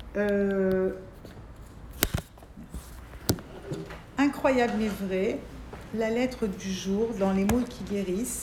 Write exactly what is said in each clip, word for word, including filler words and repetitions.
euh, incroyable mais vrai, la lettre du jour dans les mots qui guérissent,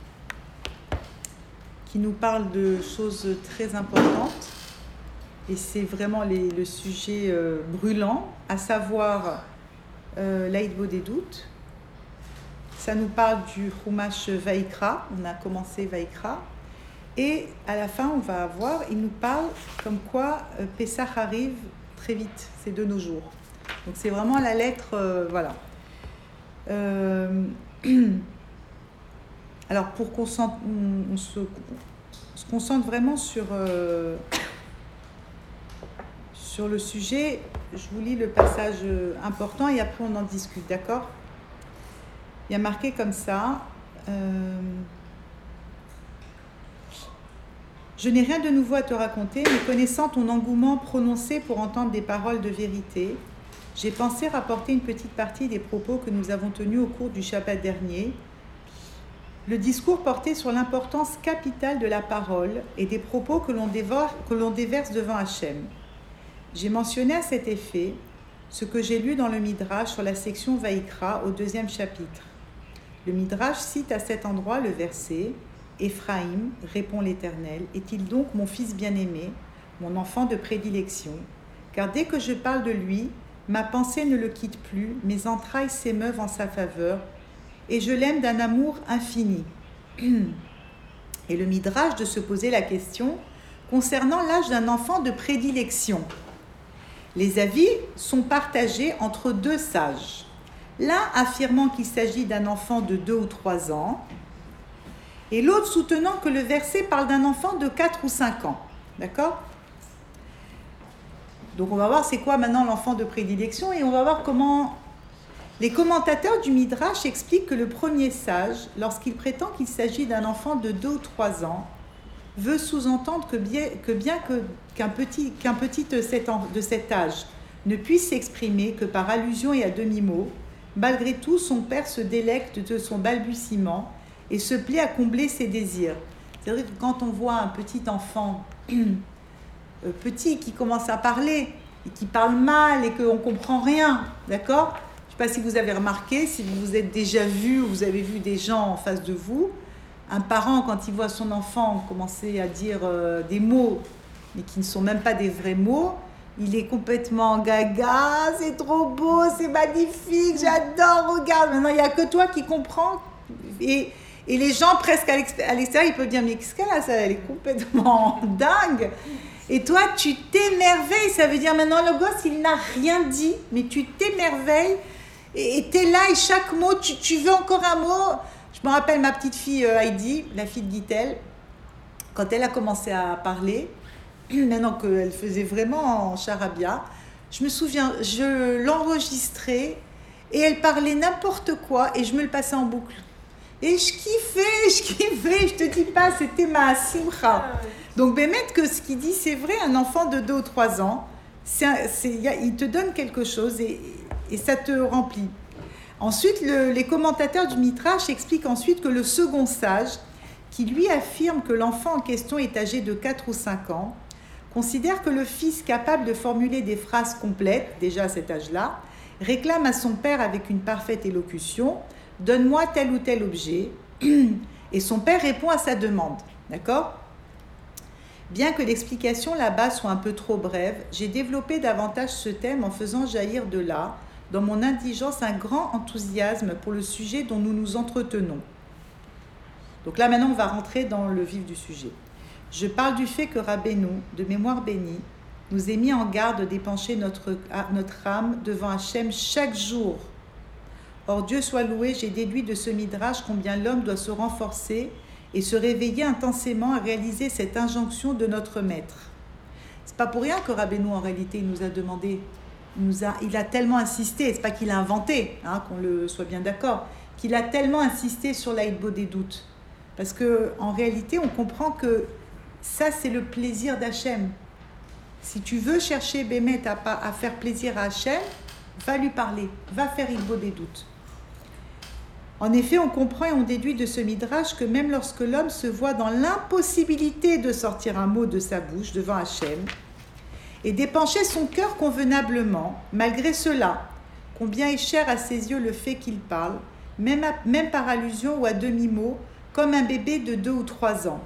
qui nous parle de choses très importantes. Et c'est vraiment les, le sujet euh, brûlant, à savoir euh, l'Aïdbo des doutes. Ça nous parle du Chumash Vaikra, on a commencé Vaikra. Et à la fin, on va voir, il nous parle comme quoi euh, Pessah arrive très vite, c'est de nos jours. Donc c'est vraiment la lettre, euh, voilà. Euh, alors pour qu'on sente, on, on se, on se concentre vraiment sur, euh, sur le sujet, je vous lis le passage important et après on en discute, d'accord ? Il y a marqué comme ça... Euh, Je n'ai rien de nouveau à te raconter, mais connaissant ton engouement prononcé pour entendre des paroles de vérité, j'ai pensé rapporter une petite partie des propos que nous avons tenus au cours du Shabbat dernier. Le discours portait sur l'importance capitale de la parole et des propos que l'on dévore, que l'on déverse devant Hachem. J'ai mentionné à cet effet ce que j'ai lu dans le Midrash sur la section Vaikra au deuxième chapitre. Le Midrash cite à cet endroit le verset « Éphraïm, répond l'Éternel, est-il donc mon fils bien-aimé, mon enfant de prédilection ? Car dès que je parle de lui, ma pensée ne le quitte plus, mes entrailles s'émeuvent en sa faveur, et je l'aime d'un amour infini. » Et le Midrash de se poser la question concernant l'âge d'un enfant de prédilection. Les avis sont partagés entre deux sages. L'un affirmant qu'il s'agit d'un enfant de deux ou trois ans, et l'autre soutenant que le verset parle d'un enfant de quatre ou cinq ans. D'accord ? Donc on va voir c'est quoi maintenant l'enfant de prédilection et on va voir comment... Les commentateurs du Midrash expliquent que le premier sage, lorsqu'il prétend qu'il s'agit d'un enfant de deux ou trois ans, veut sous-entendre que bien, que bien que, qu'un petit, qu'un petit de cet, de cet âge ne puisse s'exprimer que par allusion et à demi-mot, malgré tout son père se délecte de son balbutiement et se plaît à combler ses désirs. C'est vrai que quand on voit un petit enfant euh, petit qui commence à parler et qui parle mal et qu'on ne comprend rien, d'accord ? Je ne sais pas si vous avez remarqué, si vous vous êtes déjà vu ou vous avez vu des gens en face de vous, un parent quand il voit son enfant commencer à dire euh, des mots mais qui ne sont même pas des vrais mots, il est complètement gaga, c'est trop beau, c'est magnifique, j'adore, regarde, maintenant il n'y a que toi qui comprends. Et Et les gens, presque à l'extérieur, ils peuvent dire « Mais qu'est-ce qu'elle a, ça, elle est complètement dingue !» Et toi, tu t'émerveilles. Ça veut dire maintenant, le gosse, il n'a rien dit, mais tu t'émerveilles. Et tu es là, et chaque mot, tu, tu veux encore un mot. Je me rappelle ma petite fille euh, Heidi, la fille de Guitel, quand elle a commencé à parler, maintenant qu'elle faisait vraiment en charabia, je me souviens, je l'enregistrais, et elle parlait n'importe quoi, et je me le passais en boucle. Et je kiffais, je kiffais, je te dis pas, c'était ma simcha. Donc, Bémet, que ce qu'il dit, c'est vrai, un enfant de deux ou trois ans, c'est, c'est, il te donne quelque chose et, et ça te remplit. Ensuite, le, les commentateurs du Midrash expliquent ensuite que le second sage, qui lui affirme que l'enfant en question est âgé de quatre ou cinq ans, considère que le fils capable de formuler des phrases complètes, déjà à cet âge-là, réclame à son père avec une parfaite élocution « Donne-moi tel ou tel objet » et son père répond à sa demande. D'accord ? Bien que l'explication là-bas soit un peu trop brève, j'ai développé davantage ce thème en faisant jaillir de là, dans mon indigence, un grand enthousiasme pour le sujet dont nous nous entretenons. Donc là, maintenant, on va rentrer dans le vif du sujet. Je parle du fait que Rabbeinu, de mémoire bénie, nous ait mis en garde d'épancher notre, notre âme devant Hachem chaque jour. Or, Dieu soit loué, j'ai déduit de ce midrash combien l'homme doit se renforcer et se réveiller intensément à réaliser cette injonction de notre maître. C'est pas pour rien que Rabbeinu, en réalité, il nous a demandé, il, nous a, il a tellement insisté, c'est pas qu'il a inventé, hein, qu'on le soit bien d'accord, qu'il a tellement insisté sur l'Aïdbo des doutes. Parce qu'en réalité, on comprend que ça, c'est le plaisir d'Hachem. Si tu veux chercher Bémet à, à faire plaisir à Hachem, va lui parler, va faire Aïdbo des doutes. En effet, on comprend et on déduit de ce midrash que même lorsque l'homme se voit dans l'impossibilité de sortir un mot de sa bouche devant Hachem, et d'épancher son cœur convenablement. Malgré cela, combien est cher à ses yeux le fait qu'il parle, même, à, même par allusion ou à demi-mot, comme un bébé de deux ou trois ans.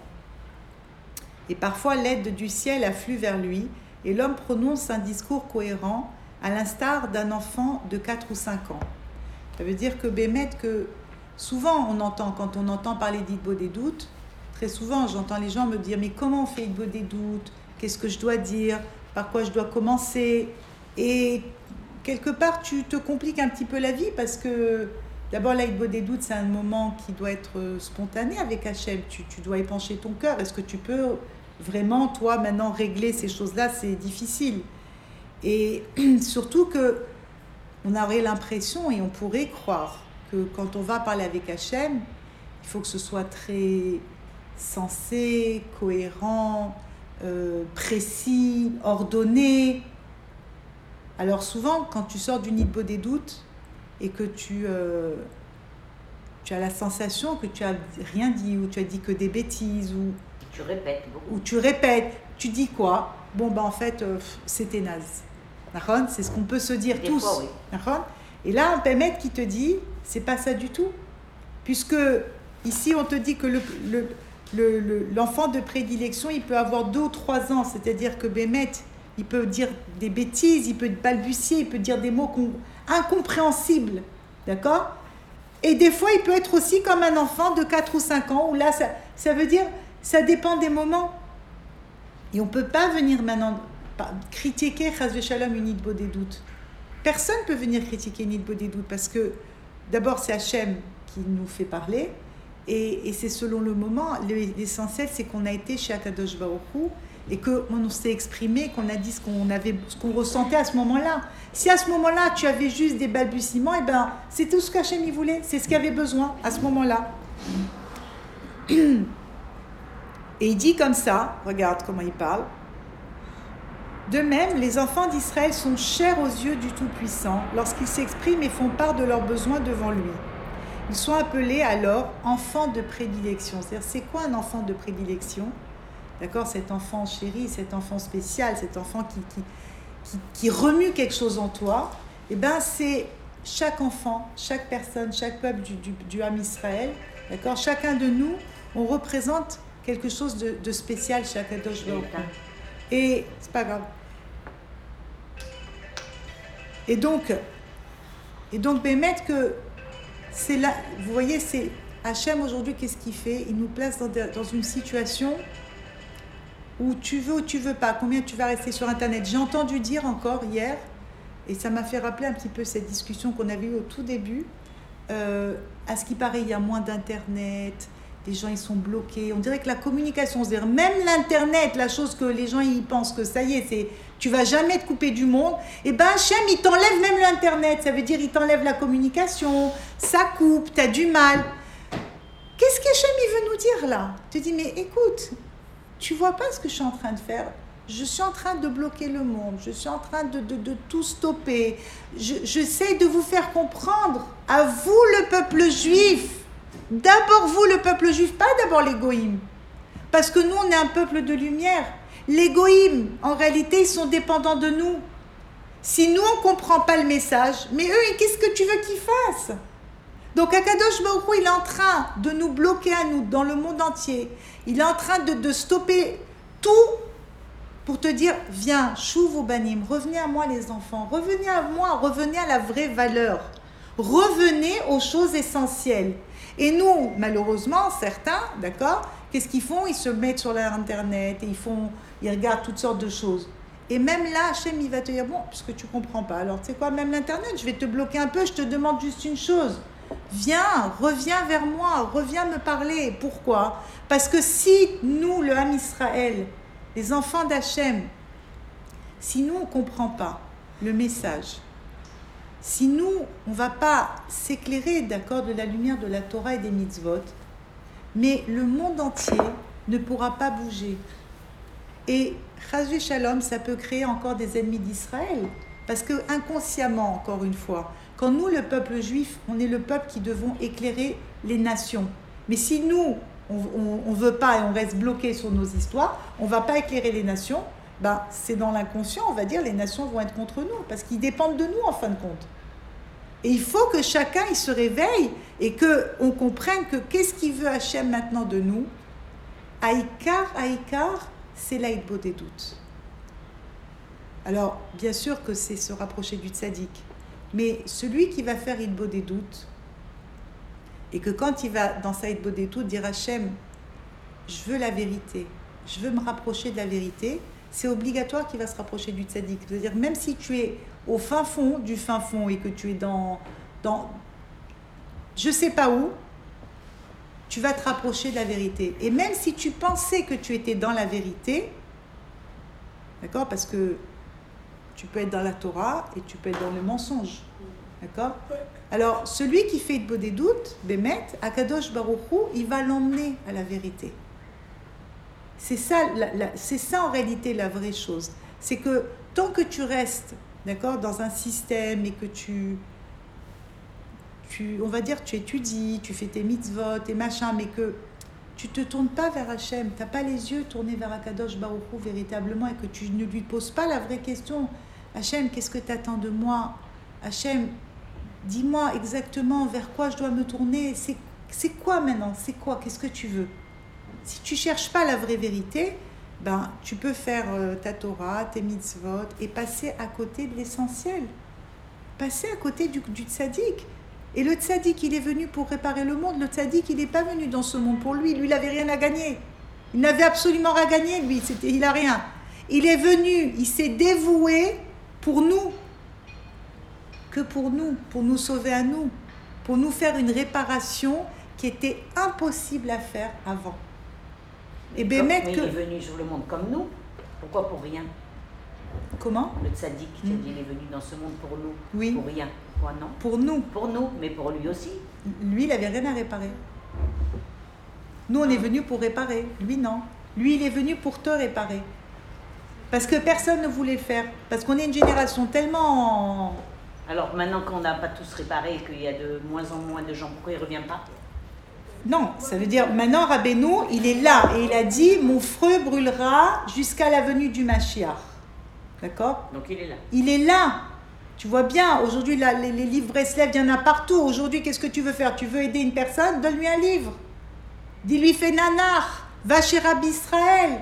Et parfois l'aide du ciel afflue vers lui, et l'homme prononce un discours cohérent, à l'instar d'un enfant de quatre ou cinq ans. Ça veut dire que Bémet, que souvent on entend, quand on entend parler d'Hitbo des doutes, très souvent j'entends les gens me dire « mais comment on fait Hitbo des doutes ? Qu'est-ce que je dois dire ? Par quoi je dois commencer ?» Et quelque part tu te compliques un petit peu la vie parce que d'abord la Hitbo des doutes c'est un moment qui doit être spontané avec Hachem, tu, tu dois épancher ton cœur. Est-ce que tu peux vraiment toi maintenant régler ces choses-là? C'est difficile. Et surtout que on aurait l'impression et on pourrait croire que quand on va parler avec Hachem, il faut que ce soit très sensé, cohérent, euh, précis, ordonné. Alors souvent, quand tu sors du Hitbo des doutes et que tu, euh, tu as la sensation que tu n'as rien dit ou tu as dit que des bêtises ou tu répètes beaucoup. Ou tu répètes, tu dis quoi? Bon, ben en fait, euh, c'était naze. C'est ce qu'on peut se dire Des tous. fois, oui. Et là, un Bémet qui te dit, c'est pas ça du tout. Puisque ici, on te dit que le, le, le, le, l'enfant de prédilection, il peut avoir deux ou trois ans. C'est-à-dire que Bémet, il peut dire des bêtises, il peut balbutier, il peut dire des mots incompréhensibles. D'accord? Et des fois, il peut être aussi comme un enfant de quatre ou cinq ans, où là, ça, ça veut dire, ça dépend des moments. Et on ne peut pas venir maintenant critiquer, chas v'shalom, une Hitbo des doutes. Personne ne peut venir critiquer une Hitbo des doutes parce que d'abord, c'est Hachem qui nous fait parler et, et c'est selon le moment. L'essentiel, c'est qu'on a été chez Akadosh Baruch Hu et qu'on s'est exprimé, qu'on a dit ce qu'on avait, ce qu'on ressentait à ce moment-là. Si à ce moment-là, tu avais juste des balbutiements, et ben, c'est tout ce qu'Hachem il voulait, c'est ce qu'il avait besoin à ce moment-là. Et il dit comme ça, regarde comment il parle. De même, les enfants d'Israël sont chers aux yeux du Tout-Puissant lorsqu'ils s'expriment et font part de leurs besoins devant lui. Ils sont appelés alors enfants de prédilection. C'est-à-dire, c'est quoi un enfant de prédilection? D'accord, cet enfant chéri, cet enfant spécial, cet enfant qui, qui, qui, qui remue quelque chose en toi, eh ben c'est chaque enfant, chaque personne, chaque peuple du, du, du Ham Israël, d'accord, chacun de nous, on représente quelque chose de, de spécial chez Akadosh Baruch Hu. Et c'est pas grave. Et donc, et donc, Bémet, que c'est là, vous voyez, c'est Hachem aujourd'hui, qu'est-ce qu'il fait? Il nous place dans, dans une situation où tu veux ou tu veux pas, combien tu vas rester sur Internet. J'ai entendu dire encore hier, et ça m'a fait rappeler un petit peu cette discussion qu'on avait eue au tout début, euh, à ce qui paraît, il y a moins d'Internet, les gens ils sont bloqués, on dirait que la communication, c'est-à-dire même l'Internet, la chose que les gens ils pensent que ça y est, c'est tu vas jamais te couper du monde, et ben Hachem il t'enlève même l'Internet, ça veut dire il t'enlève la communication, ça coupe, tu as du mal. Qu'est-ce qu'Hachem il veut nous dire là? Tu te dis mais écoute, tu vois pas ce que je suis en train de faire? Je suis en train de bloquer le monde, je suis en train de, de, de tout stopper, je, j'essaie de vous faire comprendre, à vous le peuple juif, d'abord vous le peuple juif, pas d'abord les goïms, parce que nous on est un peuple de lumière. Les goïms, en réalité, ils sont dépendants de nous. Si nous on comprend pas le message, mais eux, qu'est-ce que tu veux qu'ils fassent? Donc Akadosh Baruch Hu, il est en train de nous bloquer à nous dans le monde entier. Il est en train de, de stopper tout pour te dire, viens, chouv au banim, revenez à moi les enfants, revenez à moi, revenez à la vraie valeur, revenez aux choses essentielles. Et nous, malheureusement, certains, d'accord, qu'est-ce qu'ils font? Ils se mettent sur l'internet et ils font, ils regardent toutes sortes de choses. Et même là, Hachem, il va te dire, bon, puisque tu comprends pas, alors tu sais quoi, même l'internet, je vais te bloquer un peu, je te demande juste une chose. Viens, reviens vers moi, reviens me parler. Pourquoi? Parce que si nous, le Ham Israël, les enfants d'Hachem, si nous, on ne comprend pas le message, si nous, on ne va pas s'éclairer, d'accord, de la lumière de la Torah et des mitzvot, mais le monde entier ne pourra pas bouger. Et chas v'shalom, ça peut créer encore des ennemis d'Israël. Parce que inconsciemment, encore une fois, quand nous, le peuple juif, on est le peuple qui devons éclairer les nations. Mais si nous, on ne veut pas et on reste bloqué sur nos histoires, on ne va pas éclairer les nations, ben, c'est dans l'inconscient, on va dire, les nations vont être contre nous, parce qu'ils dépendent de nous en fin de compte. Et il faut que chacun il se réveille et qu'on comprenne que qu'est-ce qu'il veut Hachem maintenant de nous. Aïkar, Aïkar, c'est l'Aïdbo des doutes. Alors, bien sûr que c'est se rapprocher du tzaddik, mais celui qui va faire Aïdbo des doutes, et que quand il va dans sa Aïdbo des doutes dire Hachem, je veux la vérité, je veux me rapprocher de la vérité, c'est obligatoire qu'il va se rapprocher du tzaddik. C'est-à-dire, même si tu es au fin fond du fin fond et que tu es dans, dans je sais pas où, tu vas te rapprocher de la vérité. Et même si tu pensais que tu étais dans la vérité, d'accord, parce que tu peux être dans la Torah et tu peux être dans le mensonge, d'accord. Alors, celui qui fait Aïdbo des doutes, Bémet, Akadosh Baruch Hu, il va l'emmener à la vérité. C'est ça, la, la, c'est ça en réalité la vraie chose. C'est que tant que tu restes, d'accord, dans un système et que tu, tu, on va dire, tu étudies, tu fais tes mitzvot, tes machins, mais que tu ne te tournes pas vers Hachem, tu n'as pas les yeux tournés vers Akadosh Baruch Hu véritablement et que tu ne lui poses pas la vraie question. Hachem, qu'est-ce que tu attends de moi? Hachem, dis-moi exactement vers quoi je dois me tourner. C'est, c'est quoi maintenant? C'est quoi? Qu'est-ce que tu veux? Si tu ne cherches pas la vraie vérité, ben, tu peux faire euh, ta Torah, tes mitzvot et passer à côté de l'essentiel. Passer à côté du, du tzaddik. Et le tzaddik, il est venu pour réparer le monde. Le tzaddik, il n'est pas venu dans ce monde pour lui. Lui, il n'avait rien à gagner. Il n'avait absolument rien à gagner, lui. C'était, il n'a rien. Il est venu, il s'est dévoué pour nous. Que pour nous, pour nous sauver à nous. Pour nous faire une réparation qui était impossible à faire avant. Et Comme, mais que... il est venu sur le monde comme nous. Pourquoi pour rien? Comment? Le tzaddik, tu as dit, il est venu dans ce monde pour nous. Oui. Pour rien. Quoi, non? Pour nous. Pour nous, mais pour lui aussi. Lui, il n'avait rien à réparer. Nous, on est venus pour réparer. Lui, non. Lui, il est venu pour te réparer. Parce que personne ne voulait le faire. Parce qu'on est une génération tellement... Alors maintenant qu'on n'a pas tous réparé et qu'il y a de moins en moins de gens, pourquoi il ne revient pas? Non, ça veut dire, maintenant, Rabbeinu, il est là. Et il a dit, mon feu brûlera jusqu'à la venue du Mashiach. D'accord? Donc il est là. Il est là. Tu vois bien, aujourd'hui, là, les, les livres Breslev, il y en a partout. Aujourd'hui, qu'est-ce que tu veux faire? Tu veux aider une personne? Donne-lui un livre. Dis-lui, fais nanar. Va chez Rabbi Israël.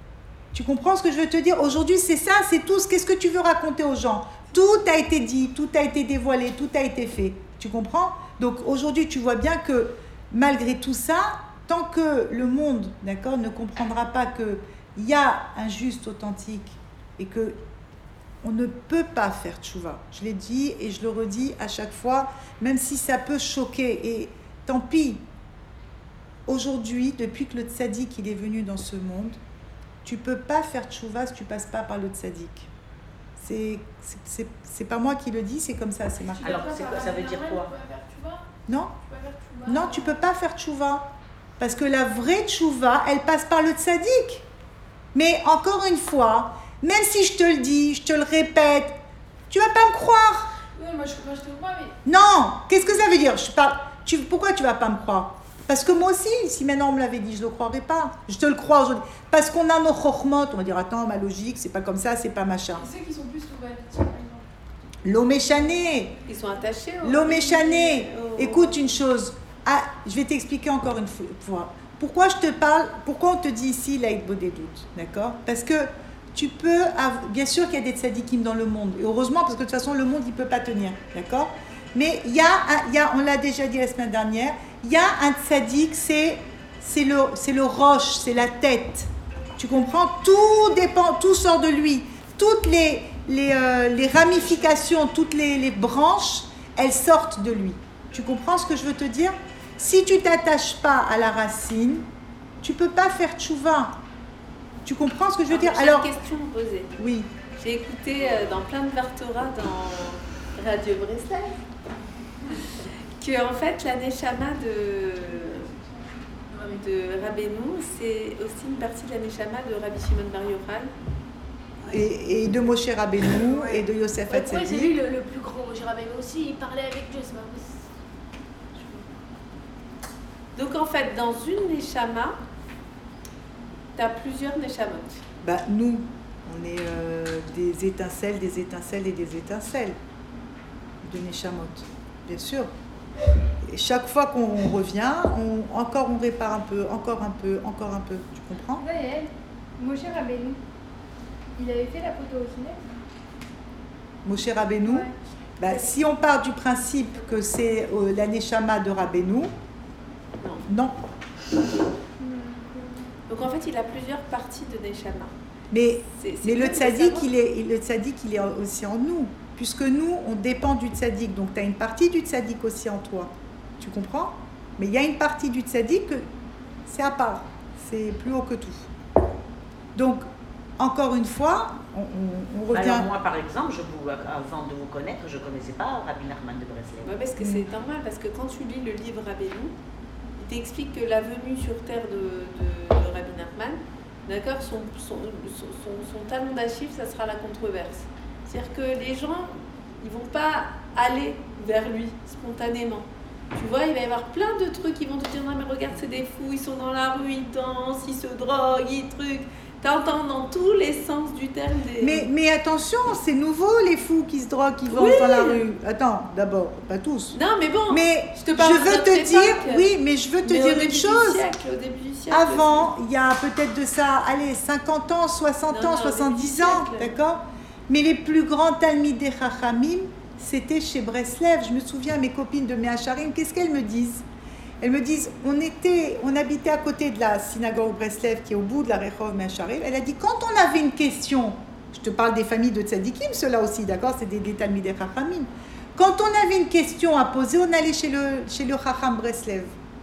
Tu comprends ce que je veux te dire? Aujourd'hui, c'est ça, c'est tout. Qu'est-ce que tu veux raconter aux gens? Tout a été dit, tout a été dévoilé, tout a été fait. Tu comprends? Donc, aujourd'hui, tu vois bien que malgré tout ça, tant que le monde, d'accord, ne comprendra pas qu'il y a un juste authentique et que on ne peut pas faire tchouva. Je l'ai dit et je le redis à chaque fois, même si ça peut choquer. Et tant pis, aujourd'hui, depuis que le tzaddik il est venu dans ce monde, tu ne peux pas faire tchouva si tu ne passes pas par le tzaddik. C'est, c'est, c'est, c'est pas moi qui le dis, c'est comme ça, c'est marqué. Alors, c'est quoi, ça veut dire quoi? Non, non, tu ne peux pas faire tchouva. Parce que la vraie tchouva, elle passe par le tzaddik. Mais encore une fois, même si je te le dis, je te le répète, tu vas pas me croire. Oui, moi je, moi, je te crois, mais... Non, qu'est-ce que ça veut dire? Je parle, tu, pourquoi tu vas pas me croire? Parce que moi aussi, si maintenant on me l'avait dit, je ne le croirais pas. Je te le crois aujourd'hui. Parce qu'on a nos chokhmot, on va dire, attends, ma logique, c'est pas comme ça, c'est pas machin. Et ceux qui sont plus couvalités, par exemple. L'homme échané. Ils sont attachés au... L'homme échané. au... Écoute une chose. Ah, je vais t'expliquer encore une fois. Pourquoi je te parle, pourquoi on te dit ici l'Aïdbo des doutes, d'accord? Parce que tu peux, avoir, bien sûr qu'il y a des tzadikim dans le monde, et heureusement, parce que de toute façon, le monde, il ne peut pas tenir, d'accord? Mais il y, a un, il y a, on l'a déjà dit la semaine dernière, il y a un tzadik, c'est, c'est, le, c'est le roche, c'est la tête. Tu comprends? Tout dépend, tout sort de lui. Toutes les, les, euh, les ramifications, toutes les, les branches, elles sortent de lui. Tu comprends ce que je veux te dire? Si tu ne t'attaches pas à la racine, tu ne peux pas faire tchouva. Tu comprends ce que je veux dire? J'ai Alors, une question à poser. Oui. J'ai écouté euh, dans plein de Vartora dans Radio Breslev que en fait la Neshama de, de Rabbeinu, c'est aussi une partie de la Neshama de Rabbi Shimon Bar Yochai. Et, et de Moshe Rabbeinu et de Yosef Ouais, ouais, c'est Hatzadik. lui le, le plus grand. J'ai Rabbeinu aussi, il parlait avec Dieu, c'est pas possible. Donc en fait, dans une Neshama, tu as plusieurs Neshamot. Bah, nous, On est euh, des étincelles, des étincelles et des étincelles de Neshamot, bien sûr. Et chaque fois qu'on revient, on, encore on répare un peu, encore un peu, encore un peu. Tu comprends? Ouais, Moshe Rabbeinu, il avait fait la photo au cinéma. Moshe Rabbeinu, Ouais. bah, si on part du principe que c'est euh, la Neshama de Rabbeinu, non. Donc en fait, il a plusieurs parties de Neshama. Mais, C'est- c'est mais le bien de tzaddik, savoir. il est, le tzaddik, il est aussi en nous. Puisque nous, on dépend du tzaddik. Donc, tu as une partie du tzaddik aussi en toi. Tu comprends? Mais il y a une partie du tzaddik que c'est à part. C'est plus haut que tout. Donc, encore une fois, on, on- on revient... Alors moi, par exemple, je vous, avant de vous connaître, je ne connaissais pas Rabbi Nachman de Breslev. Ouais, parce que c'est normal, parce que quand tu lis le livre Rabbeinu, il t'explique que la venue sur terre de, de, de Rabbi Nachman, d'accord, son, son, son, son, son talon d'Achille, ça sera la controverse. C'est-à-dire que les gens, ils vont pas aller vers lui spontanément. Tu vois, il va y avoir plein de trucs, ils vont te dire non mais regarde, c'est des fous, ils sont dans la rue, ils dansent, ils se droguent, ils trucs. T'entends dans tous les sens du terme des... Mais, mais attention, c'est nouveau les fous qui se droguent, qui vont Oui. dans la rue. Attends, d'abord, pas tous. Non mais bon, Mais je te parle de veux notre te époque. dire, oui, mais je veux te Mais au dire début une du chose. siècle, au début du siècle Avant, il y a peut-être de ça, allez, cinquante ans, soixante Non, ans, non, soixante-dix début du ans, siècle. d'accord? Mais les plus grands Talmidei Chachamim, c'était chez Breslev. Je me souviens, mes copines de Mehacharim, qu'est-ce qu'elles me disent? Elles me disent, on était, on habitait à côté de la synagogue Breslev, qui est au bout de la Rehov Mehacharim. Elle a dit, quand on avait une question, je te parle des familles de tzadikim, ceux-là aussi, d'accord? C'est des, des Talmidei Chachamim. Quand on avait une question à poser, on allait chez le, chez le Chacham Breslev.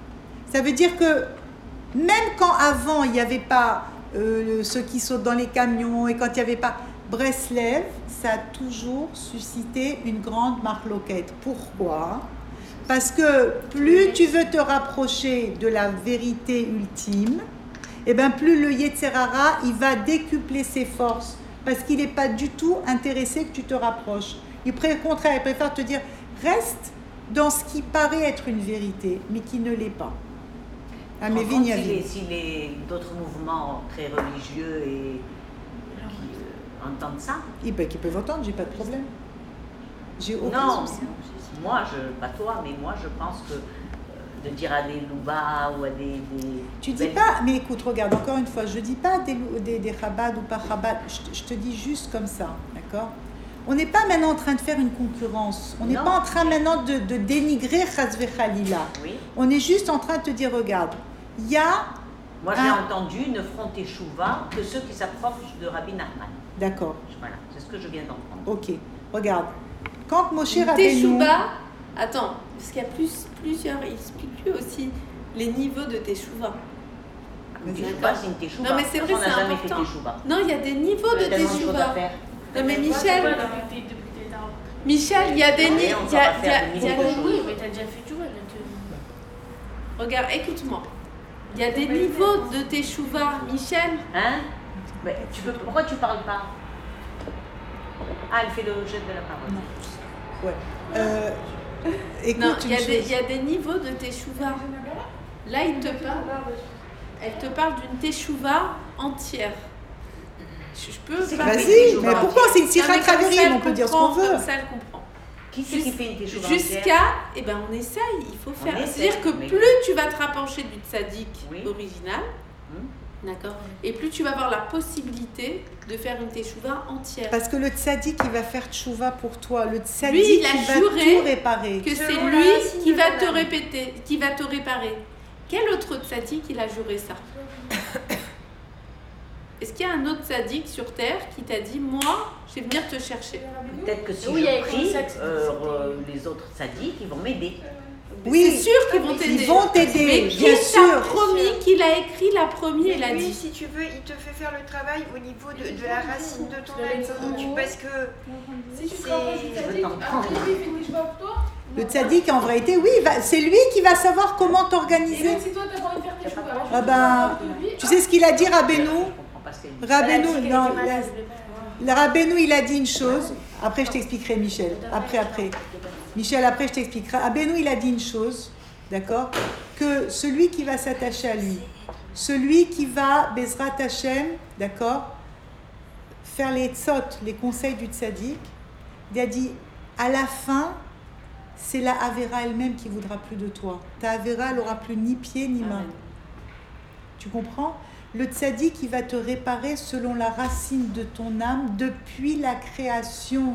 Ça veut dire que même quand avant, il n'y avait pas euh, ceux qui sautent dans les camions, et quand il n'y avait pas... Breslev, ça a toujours suscité une grande marloquette. Pourquoi? Parce que plus tu veux te rapprocher de la vérité ultime, et ben plus le Yetzerara, il va décupler ses forces, parce qu'il n'est pas du tout intéressé que tu te rapproches. Il préfère, au contraire, il préfère te dire, reste dans ce qui paraît être une vérité, mais qui ne l'est pas. Ah, mais Par contre, Vigne à si les, Vigne. si les d'autres mouvements très religieux et qui euh, entendent ça, Ils peuvent, ils peuvent entendre, j'ai pas de problème. J'ai aucun non, souci. moi, je, pas toi, mais moi, je pense que euh, de dire à des loubas ou à des... des Tu dis belles- pas, mais écoute, regarde, encore une fois, je dis pas des, lou- des, des Chabad ou pas Chabad, je, te- je te dis juste comme ça, d'accord? On n'est pas maintenant en train de faire une concurrence, on n'est Non. pas en train maintenant de, de dénigrer Chazve Khalila. Oui. On est juste en train de te dire, regarde, il y a, Moi, j'ai Ah. entendu ne feront teshuva que ceux qui s'approchent de Rabbi Nachman. d'accord, Voilà, c'est ce que je viens d'entendre. ok, regarde, quand Moshe Une Rabbeinu, Teshuva, attends, parce qu'il y a plus, plusieurs, il explique lui aussi les niveaux de Teshuva. Une Vas-y. teshuva, c'est une teshuva. Non, mais c'est vrai, on n'a c'est jamais important. fait teshuva. Non, il y a des niveaux Il y de a tellement de choses à Teshuva. faire. Non mais Ouais, Michel, ouais, depuis que t'es- depuis que t'es tard. Michel, il y a des Ouais, niveaux. on il y a- va il y a- faire des il y a- niveaux. Oui, mais t'as déjà fait tout, là. tu- Regarde, écoute-moi. Il y a des niveaux de Teshuva, Michel. Hein? Mais tu peux, pourquoi tu parles pas? Ah, elle fait le jet de la parole. ouais, euh, écoute, Non, il y, a une des- chose. il y a des niveaux de Teshuva. Là, il te parle. Elle te parle d'une Teshuva entière. Je, je peux C'est parler- Vas-y, Vas-y, Teshuva mais pourquoi c'est une Non, mais sirah comme ça, Khaverim, elle on peut dire ce qu'on comprend, veut. Comme ça, elle comprend. Qui c'est qui fait une teshuva Jusqu'à, eh ben, on essaye, il faut On faire. essaie, C'est-à-dire que mais- plus tu vas te rapprocher du tzaddik Oui. original, Hum. d'accord, et plus tu vas avoir la possibilité de faire une teshuva entière. Parce que le tzaddik, il va faire tchouva pour toi. Le Lui, tzaddik, il a il va juré tout réparer. Que c'est Selon lui la racine qui de va ton te âme. répéter, qui va te réparer. Quel autre tzaddik il a juré ça? Est-ce qu'il y a un autre tzaddik sur terre qui t'a dit moi, je vais venir te chercher? Peut-être que si Oui, il y a je écrit prie, ça que c'était- euh, euh, les autres sadiques, ils vont m'aider. Oui. C'est sûr qu'ils vont t'aider. Ils vont t'aider, Mais bien qui t'a sûr. promis qu'il a écrit la première, il a lui, dit. si tu veux, il te fait faire le travail au niveau de, de la racine de ton Je l'avais âme. dit. Tu- Parce que Si tu te C'est- rapproches du je tzaddik, t'en après lui, il fait des choix pour toi. Le tzaddik, en vérité, oui, il va- c'est lui qui va savoir comment Et t'organiser. même si toi, t'as pas envie de faire tes choix, alors Ah tu ben, te rapproches de lui. Tu sais ce qu'il a dit, Rabbeinu? Je comprends pas ce qu'elle dit. Rabbeinu, Elle a dit qu'elle non, était malade, la- je voulais pas. le Rabbeinu, il a dit une chose. Après, je t'expliquerai, Michel. Après, après. Michel, après, je t'expliquerai. Rabbeinu, il a dit une chose, d'accord? Que celui qui va s'attacher à lui, celui qui va, Bezrat Hashem, d'accord? faire les tzot, les conseils du tzaddik, il a dit, à la fin, c'est la Avera elle-même qui voudra plus de toi. Ta Avera, elle aura plus ni pied ni main. Amen. Tu comprends? Le tzaddik, il va te réparer selon la racine de ton âme depuis la création.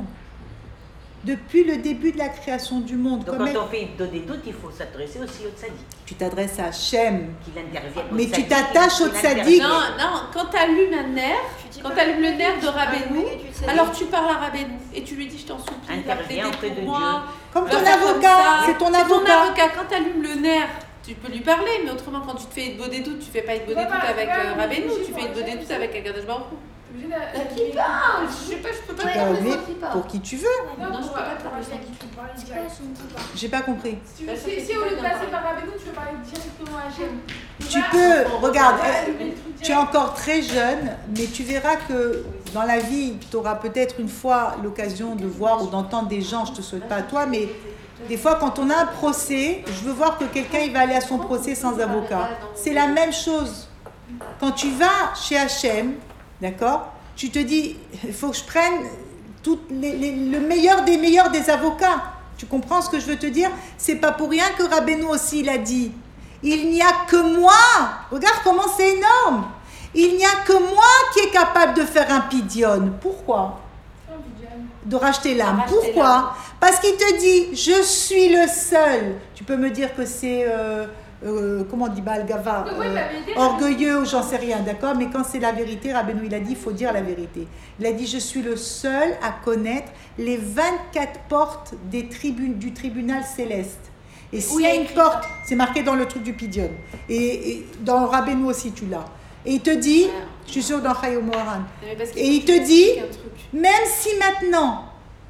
Depuis le début de la création du monde. Donc Comme quand elle- on fait des doutes, il faut s'adresser aussi au tzaddik, Tu t'adresses à Hachem. qu'il intervienne au Mais tu tzaddik, t'attaches qu'il au tzaddik. intervienne. Non, non, quand tu allumes un nerf, quand tu allumes le nerf de Rabbeinu, alors tu parles à Rabbeinu et tu lui dis, je t'en supplie, va Interviens plaider auprès pour de moi. Comme va ton faire comme avocat. ça. C'est ton C'est ton avocat. avocat. Quand tu allumes le nerf, tu peux lui parler, mais autrement, quand tu te fais une des doutes, tu fais pas une des doutes avec euh, Rabbeinu, tu fais une des doutes avec Akadosh Baruch Hu. Obligé d'a- Qui parle Je sais pas, je peux pas Tu te peux parler. allumer pour qui tu veux. Non, Non, je pour- peux pas te pour parler. Hachem, tu peux parler direct. J'ai pas compris. Si tu veux- Si si au lieu de passer par Rabbeinu, tu veux parler directement à Hachem. Tu peux, regarde, Ouais, euh, allumer le truc tu es direct. encore très jeune, mais tu verras que dans la vie, tu auras peut-être une fois l'occasion de voir ou d'entendre des gens, je te souhaite pas à toi, mais des fois quand on a un procès, je veux voir que quelqu'un il va aller à son procès sans avocat. C'est la même chose. Quand tu vas chez Hachem, d'accord, tu te dis, il faut que je prenne toutes les- les- le meilleur des meilleurs des avocats. Tu comprends ce que je veux te dire? C'est pas pour rien que Rabbeinu aussi il a dit, il n'y a que moi. Regarde comment c'est énorme. Il n'y a que moi qui est capable de faire un pidion. Pourquoi? Oh, Viviane. De racheter l'âme. racheter l'âme. Pourquoi? Parce qu'il te dit, je suis le seul. Tu peux me dire que c'est, euh, euh, comment on dit, Balgava, Oui, oui, la vérité, orgueilleux ou j'en sais rien, d'accord? Mais quand c'est la vérité, Rabbeinu, il a dit, il faut dire la vérité. Il a dit, je suis le seul à connaître les vingt-quatre portes des tribun- du tribunal céleste. Et s'il y a il y a une écrit porte, ça. c'est marqué dans le truc du Pidion. Et, et dans Rabbeinu aussi, tu l'as. Et il te dit, je suis sûre dans Chayou Moharan, Mais parce qu'il Et faut il que te tu dit- expliques un truc. même si maintenant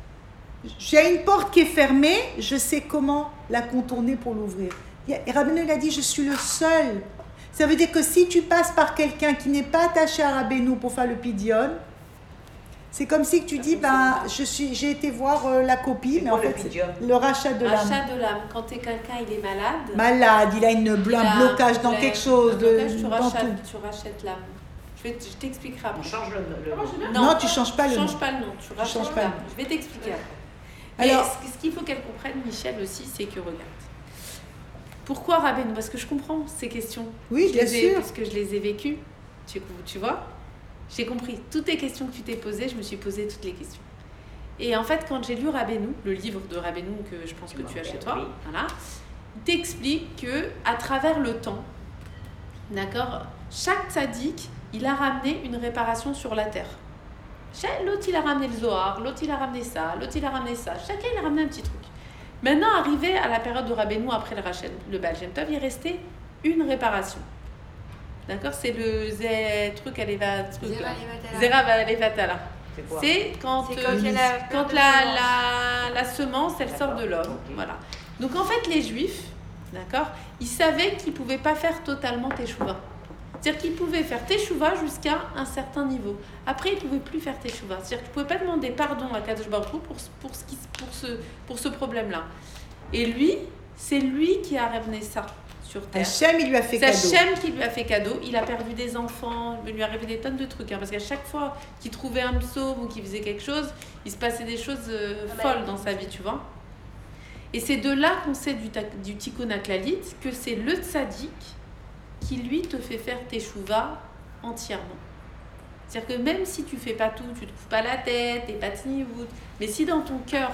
j'ai une porte qui est fermée, je sais comment la contourner pour l'ouvrir. Il y a- Et Rabbeinu il a dit, je suis le seul. Ça veut dire que si tu passes par quelqu'un qui n'est pas attaché à Rabbeinu pour faire le pidion, c'est comme si que tu dis, ben, je suis, j'ai été voir euh, la copie, C'est mais quoi en le fait, pidion? c'est le rachat de l'âme. Rachat de l'âme. Quand t'es quelqu'un, il est malade. Malade, il a une, il un a un blocage dans problème, quelque chose, un de- blocage, tu, dans rachètes, tout. tu rachètes l'âme. Je, vais, je t'expliquerai On après. change le, le- Comment je vais Non, tu changes pas le change nom. pas le nom, tu rachètes changes pas le l'âme. nom. Je vais t'expliquer après. Mais Alors- ce, ce qu'il faut qu'elle comprenne, Michel, aussi, c'est que regarde. Pourquoi Rabbeinu? Parce que je comprends ces questions. Oui, Je bien les ai- sûr. Parce que je les ai vécues. Tu, tu vois? J'ai compris. Toutes les questions que tu t'es posées, je me suis posé toutes les questions. Et en fait, quand j'ai lu Rabbeinu, le livre de Rabbeinu que je pense que tu as chez toi, Oui. voilà, il t'explique que à travers le temps, d'accord, chaque tzaddik, il a ramené une réparation sur la terre. Chaque- L'autre, il a ramené le Zohar, l'autre, il a ramené ça, l'autre, il a ramené ça. Chacun, il a ramené un petit truc. Maintenant, arrivé à la période de Rabbeinu, après le Rachel, le Baal Shem Tov, il restait une réparation. D'accord? C'est le zé, truc, elle va, truc là. Zera Levatala. C'est quoi? C'est quand, C'est euh, quand il y a la quand perte de la, semence. la, la semence, elle sort de l'homme. Ok. Voilà. Donc en fait, les juifs, d'accord, ils savaient qu'ils ne pouvaient pas faire totalement teshuva. C'est-à-dire qu'ils pouvaient faire teshuva jusqu'à un certain niveau. Après, ils ne pouvaient plus faire teshuva. C'est-à-dire qu'ils ne pouvaient pas demander pardon à Kadosh Baruch Hu pour, pour, ce qui- pour ce, pour ce problème-là. Et lui, c'est lui qui a ramené ça sur terre. Hachem, il lui a fait C'est cadeau. Hachem qui lui a fait cadeau. Il a perdu des enfants, il lui est arrivé des tonnes de trucs. hein, parce qu'à chaque fois qu'il trouvait un psaume ou qu'il faisait quelque chose, il se passait des choses euh, folles dans sa vie, tu vois. Et c'est de là qu'on sait du, ta- du Tikkun HaKlalit que c'est le tzaddik qui lui te fait faire tes chouvas entièrement. C'est-à-dire que même si tu fais pas tout, tu ne trouves pas la tête, t'es pas tzniout, mais si dans ton cœur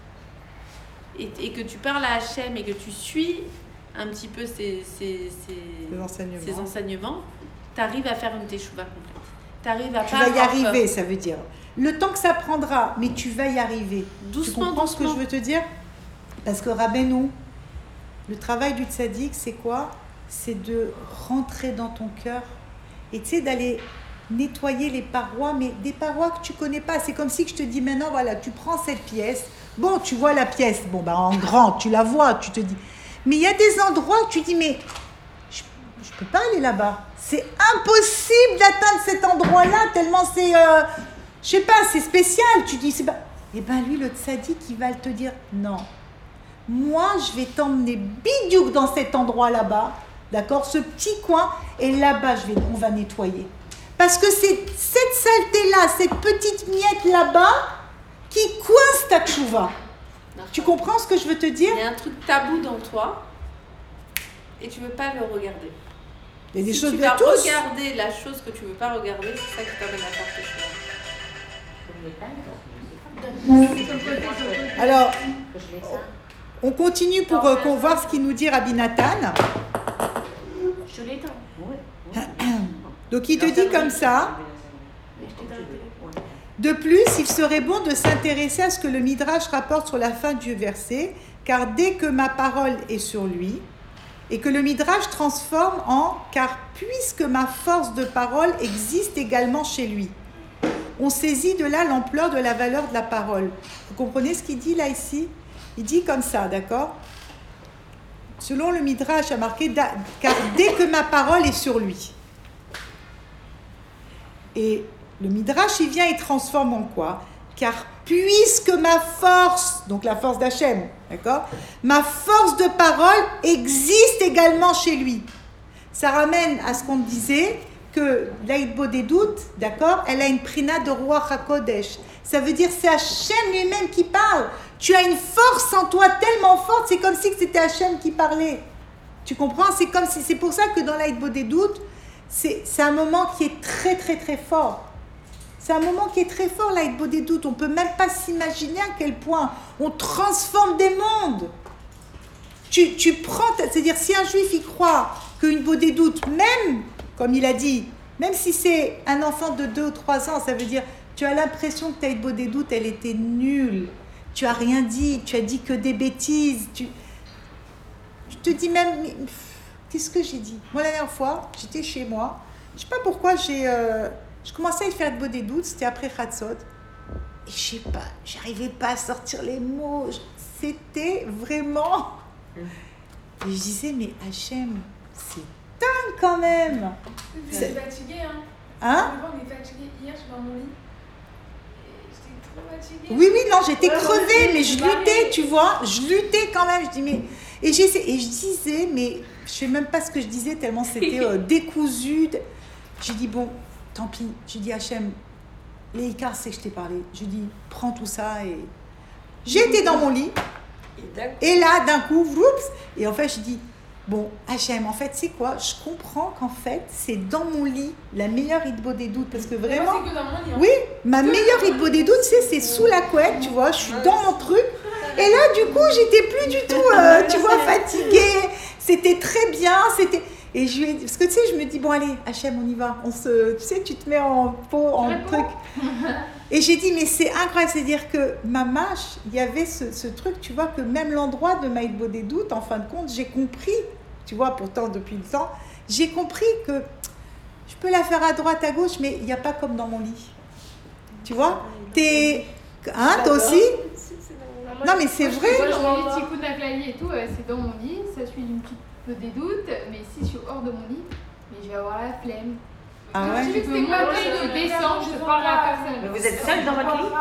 et, et que tu parles à Hachem et que tu suis un petit peu ces, ces, ces, Les enseignements. ces enseignements, tu arrives à faire une teshuva complète. Tu arrives à Tu pas vas y avoir peur. arriver, ça veut dire. Le temps que ça prendra, mais tu vas y arriver. Doucement, tu comprends ce que doucement. je veux te dire? Parce que Rabbeinu, le travail du tzaddik, c'est quoi? C'est de rentrer dans ton cœur et tu sais, d'aller nettoyer les parois, mais des parois que tu connais pas. C'est comme si que je te dis maintenant, voilà, tu prends cette pièce. Bon, tu vois la pièce, bon, bah, en grand, tu la vois, tu te dis. Mais il y a des endroits où tu dis, mais je ne peux pas aller là-bas. C'est impossible d'atteindre cet endroit-là, tellement c'est, euh, je sais pas, c'est spécial. Tu dis, c'est pas... Eh bien, lui, le tzaddik, il va te dire, non. Moi, je vais t'emmener bidiouk dans cet endroit là-bas, d'accord, ce petit coin, et là-bas, je vais, on va nettoyer. Parce que c'est cette saleté-là, cette petite miette là-bas, qui coince ta tchouva. Tu comprends ce que je veux te dire? Il y a un truc tabou dans toi et tu ne veux pas le regarder. Il y a des si choses tu de vas tous. regarder la chose que tu ne veux pas regarder, c'est ça qui t'amène à faire tes choix. Alors, on continue pour euh, qu'on voit ce qu'il nous dit Rabbi Nathan. Je l'éteins. Donc il te dit comme ça. De plus, il serait bon de s'intéresser à ce que le Midrash rapporte sur la fin du verset, car dès que ma parole est sur lui, et que le Midrash transforme en « car puisque ma force de parole existe également chez lui ». On saisit de là l'ampleur de la valeur de la parole. Vous comprenez ce qu'il dit là ici? Il dit comme ça, d'accord? Selon le Midrash, a marqué « car dès que ma parole est sur lui ». Et le Midrash, il vient et transforme en quoi? Car puisque ma force, donc la force d'Hachem, d'accord? Ma force de parole existe également chez lui. Ça ramène à ce qu'on disait, que l'Aïd Bodédout, d'accord? Elle a une prina de roi HaKodesh. Ça veut dire c'est Hachem lui-même qui parle. Tu as une force en toi tellement forte, c'est comme si c'était Hachem qui parlait. Tu comprends? C'est comme si, c'est pour ça que dans l'Aïd Bodédout, c'est, c'est un moment qui est très très très fort. C'est un moment qui est très fort, l'Aïd Bodédout. On ne peut même pas s'imaginer à quel point on transforme des mondes. Tu, tu prends, c'est-à-dire si un juif y croit qu'une Bodédout, même, comme il a dit, même si c'est un enfant de deux ou trois ans, ça veut dire, tu as l'impression que ta Aïd Bodédout, elle était nulle. Tu n'as rien dit, tu as dit que des bêtises. Tu, je te dis même, mais, pff, qu'est-ce que j'ai dit? Moi, la dernière fois, j'étais chez moi. Je ne sais pas pourquoi j'ai... Euh, Je commençais à faire de Bodédout, c'était après Khatsot. Et je sais pas, j'arrivais pas à sortir les mots. C'était vraiment... Et je disais, mais Hachem, c'est dingue quand même. Je suis fatiguée, hein. Hein? On est fatigué. Hier, je suis dans mon lit. Et j'étais trop fatiguée. Oui, oui, non, j'étais crevée, mais je luttais, tu vois. Je luttais quand même. Je dis, mais... Et, j'essaie... Et je disais, mais je sais même pas ce que je disais, tellement c'était euh, décousu. J'ai dit, bon... Tant pis, j'ai dit Hachem, les Icars, c'est que je t'ai parlé. Je dis, prends tout ça et... J'ai été dans mon lit, et là, d'un coup, oups, et en fait, je dis, bon, Hachem, en fait, c'est quoi? Je comprends qu'en fait, c'est dans mon lit la meilleure Aïd Bodédout, parce que vraiment... Moi, c'est que dans mon lit, hein. Oui, ma meilleure Aïd Bodédout, tu sais, c'est sous la couette, tu vois, je suis dans mon truc, et là, du coup, j'étais plus du tout, euh, tu vois, fatiguée, c'était très bien, c'était... Et je lui ai dit, parce que tu sais, je me dis, bon allez, Hachem, on y va. On se, tu sais, tu te mets en peau, en truc. Et j'ai dit, mais c'est incroyable, c'est-à-dire que ma mâche, il y avait ce, ce truc, tu vois, que même l'endroit de Maïd Bodédout, en fin de compte, j'ai compris, tu vois, pourtant depuis le temps, j'ai compris que je peux la faire à droite, à gauche, mais il n'y a pas comme dans mon lit. Tu vois? T'es... Hein, toi aussi? Non, mais c'est vrai. Moi, je mets les petits coups d'aklali et tout, euh, c'est dans mon lit, ça suit d'une petite Bodédout, mais si je suis hors de mon lit, mais je vais avoir la flemme. Ah ouais? Je peux monter, je descends, je parle à la personne. Mais vous êtes seul dans votre lit?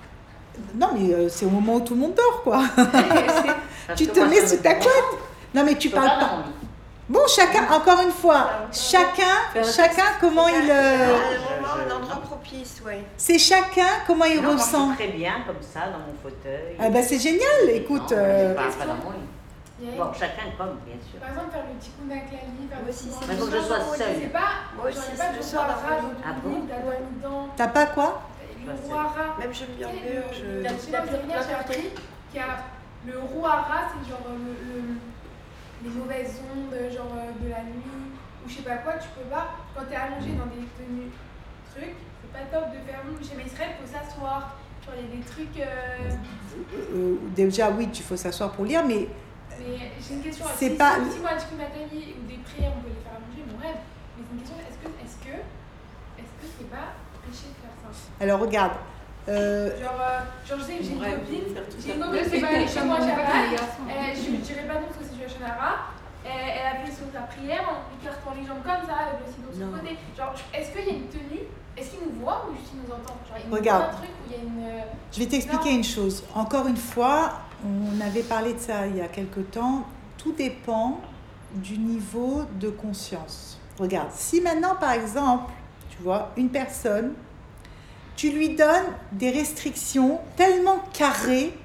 Non, mais euh, c'est au moment où tout le monde dort, quoi. Parce Tu que te moi, mets je sous me ta dis, couette. Non, mais tu je peux parles dans pas. mon lit. Bon, chacun, encore une fois, chacun, chacun comment il... euh, Un moment, un endroit propice, ouais. c'est chacun comment il Non, moi, je ressent. suis très bien comme ça dans mon fauteuil. Ah ben c'est génial, écoute. Non, euh, je parle pas dans mon lit. Il y a- Bon, chacun comme, bien sûr. Par exemple, faire le petit coup d'aklali, faire Moi le aussi, petit c'est Mais il faut que je sois seule. C'est pas, Moi j'en aussi, ai pas je du sors roi dans rat, mon lit. Ah dans bon? le lit, d'avoir une dent. T'as pas quoi? Le roi rat. Même je me Tu sais, murmure, le- je... La la dernière, j'ai appris qu'il y a le rouhara, c'est genre le, le- les mauvaises ondes, genre euh, de la nuit, ou je sais pas quoi, tu peux pas, quand t'es allongé dans des tenues trucs, c'est pas top de faire, hum, chez Maïsraël, faut s'asseoir, genre il y a des trucs, euh, Euh, Déjà, oui, il faut s'asseoir pour lire, mais mais j'ai une question, C'est si, pas- si, si moi, du matali ou des prières, on peut les faire allonger, mon rêve, mais c'est une question, est-ce que, est-ce que, est-ce que c'est pas péché de faire ça? alors regarde. euh, Genre, euh, genre je sais que j'ai une Ouais, copine, faire tout j'ai ça. une copine qui est pas allée chez moi Shabbat, euh, je ne dirais pas non parce que c'est du Hachanara, elle, elle a fait son sa prière en écartant les jambes comme ça, avec le sinon de son Non. côté. Genre, est-ce qu'il y a une tenue? Est-ce qu'il nous voit ou juste il nous entend? Genre, il nous Regarde. voit un truc où il y a une. euh, Je vais t'expliquer une chose. Encore une fois, on avait parlé de ça il y a quelque temps. Tout dépend du niveau de conscience. Regarde, si maintenant, par exemple, tu vois, une personne, tu lui donnes des restrictions tellement carrées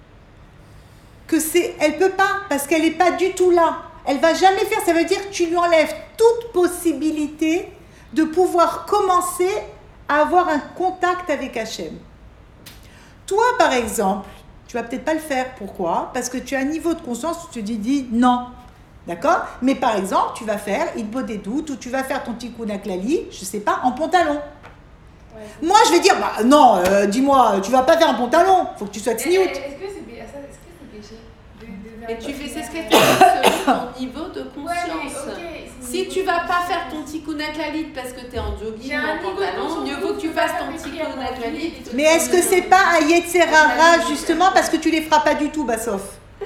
que c'est, elle peut pas, parce qu'elle n'est pas du tout là. Elle va jamais faire, ça veut dire que tu lui enlèves toute possibilité de pouvoir commencer à avoir un contact avec Hachem. Toi, par exemple, tu vas peut-être pas le faire. Pourquoi ? Parce que tu as un niveau de conscience où tu te dis non. D'accord ? Mais par exemple, tu vas faire Hitbo des doutes ou tu vas faire ton tikkun haklali, je sais pas, en pantalon. Ouais. Moi, je vais dire, bah non, euh, dis-moi, tu vas pas faire un pantalon, faut que tu sois tsniout. Est-ce que c'est péché de, de Et tu fais, c'est ce que tu dis, selon ton niveau de conscience. Ouais, okay, si tu vas pas faire ton tikkun haklali parce que tu es en jogging ou en pantalon, mieux vaut que tu fasses ton tikkun haklali. Mais est-ce que c'est pas un yetzerara justement parce que tu les feras pas du tout, Bassof ?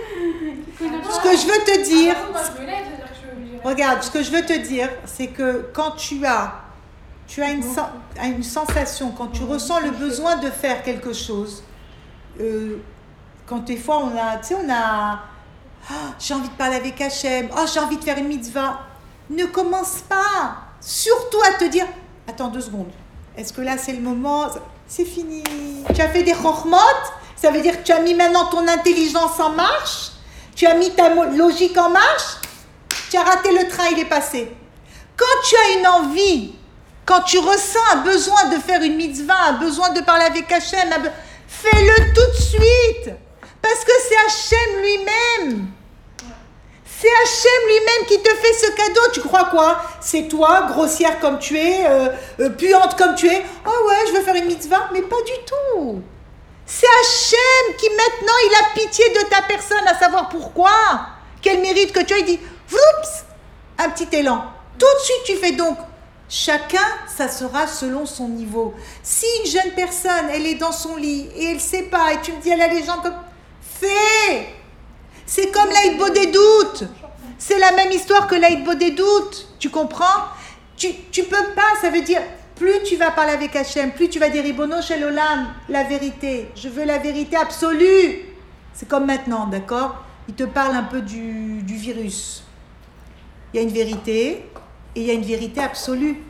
Ce que je veux te dire, regarde, ce que je veux te dire, c'est que quand tu as, tu as une, une sensation, quand tu ressens le besoin de faire quelque chose, euh, quand des fois on a, tu sais, on a, oh, j'ai envie de parler avec Hachem, oh, j'ai envie de faire une mitzvah, ne commence pas, surtout à te dire, attends deux secondes, est-ce que là c'est le moment, c'est fini, tu as fait des chokhmot, ça veut dire que tu as mis maintenant ton intelligence en marche. Tu as mis ta logique en marche, tu as raté le train, il est passé. Quand tu as une envie, quand tu ressens un besoin de faire une mitzvah, un besoin de parler avec Hachem, be... fais-le tout de suite. Parce que c'est Hachem lui-même. C'est Hachem lui-même qui te fait ce cadeau. Tu crois quoi ? C'est toi, grossière comme tu es, euh, euh, puante comme tu es. Oh ouais, je veux faire une mitzvah, mais pas du tout. C'est Hachem qui maintenant, il a pitié de ta personne, à savoir pourquoi. Quel mérite que tu as, il dit, oups, un petit élan. Tout de suite, tu fais donc. Chacun, ça sera selon son niveau. Si une jeune personne, elle est dans son lit et elle ne sait pas, et tu me dis, elle a les jambes comme... Fais. C'est comme la Hitbo des doutes. C'est la même histoire que la Hitbo des doutes. Tu comprends ? Tu ne peux pas, ça veut dire... Plus tu vas parler avec Hachem, plus tu vas dire Ribono Shel Olam, la vérité. Je veux la vérité absolue. C'est comme maintenant, d'accord ? Il te parle un peu du, du virus. Il y a une vérité et il y a une vérité absolue.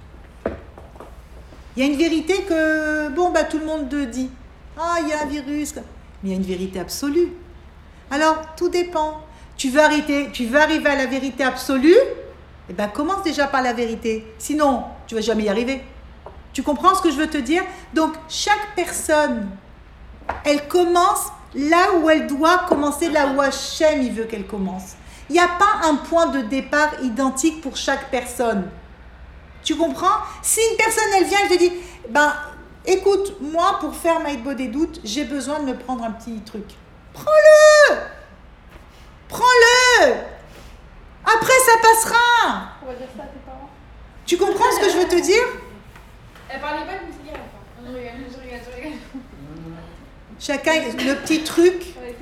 Il y a une vérité que, bon, bah, tout le monde dit. Ah, il y a un virus. Mais il y a une vérité absolue. Alors, tout dépend. Tu veux, arrêter, tu veux arriver à la vérité absolue ? Eh bien, commence déjà par la vérité. Sinon, tu ne vas jamais y arriver. Tu comprends ce que je veux te dire ? Donc, chaque personne, elle commence là où elle doit commencer, là où Hachem, il veut qu'elle commence. Il n'y a pas un point de départ identique pour chaque personne. Tu comprends ? Si une personne, elle vient, je te dis, ben, écoute, moi, pour faire ma Hitbo des doutes, j'ai besoin de me prendre un petit truc. Prends-le ! Prends-le ! Après, ça passera. On va dire ça à tes parents. Tu comprends ce que je veux te dire ? Elle parlait pas de musique, elle Je regarde, je regarde, je regarde. Chacun, le petit truc.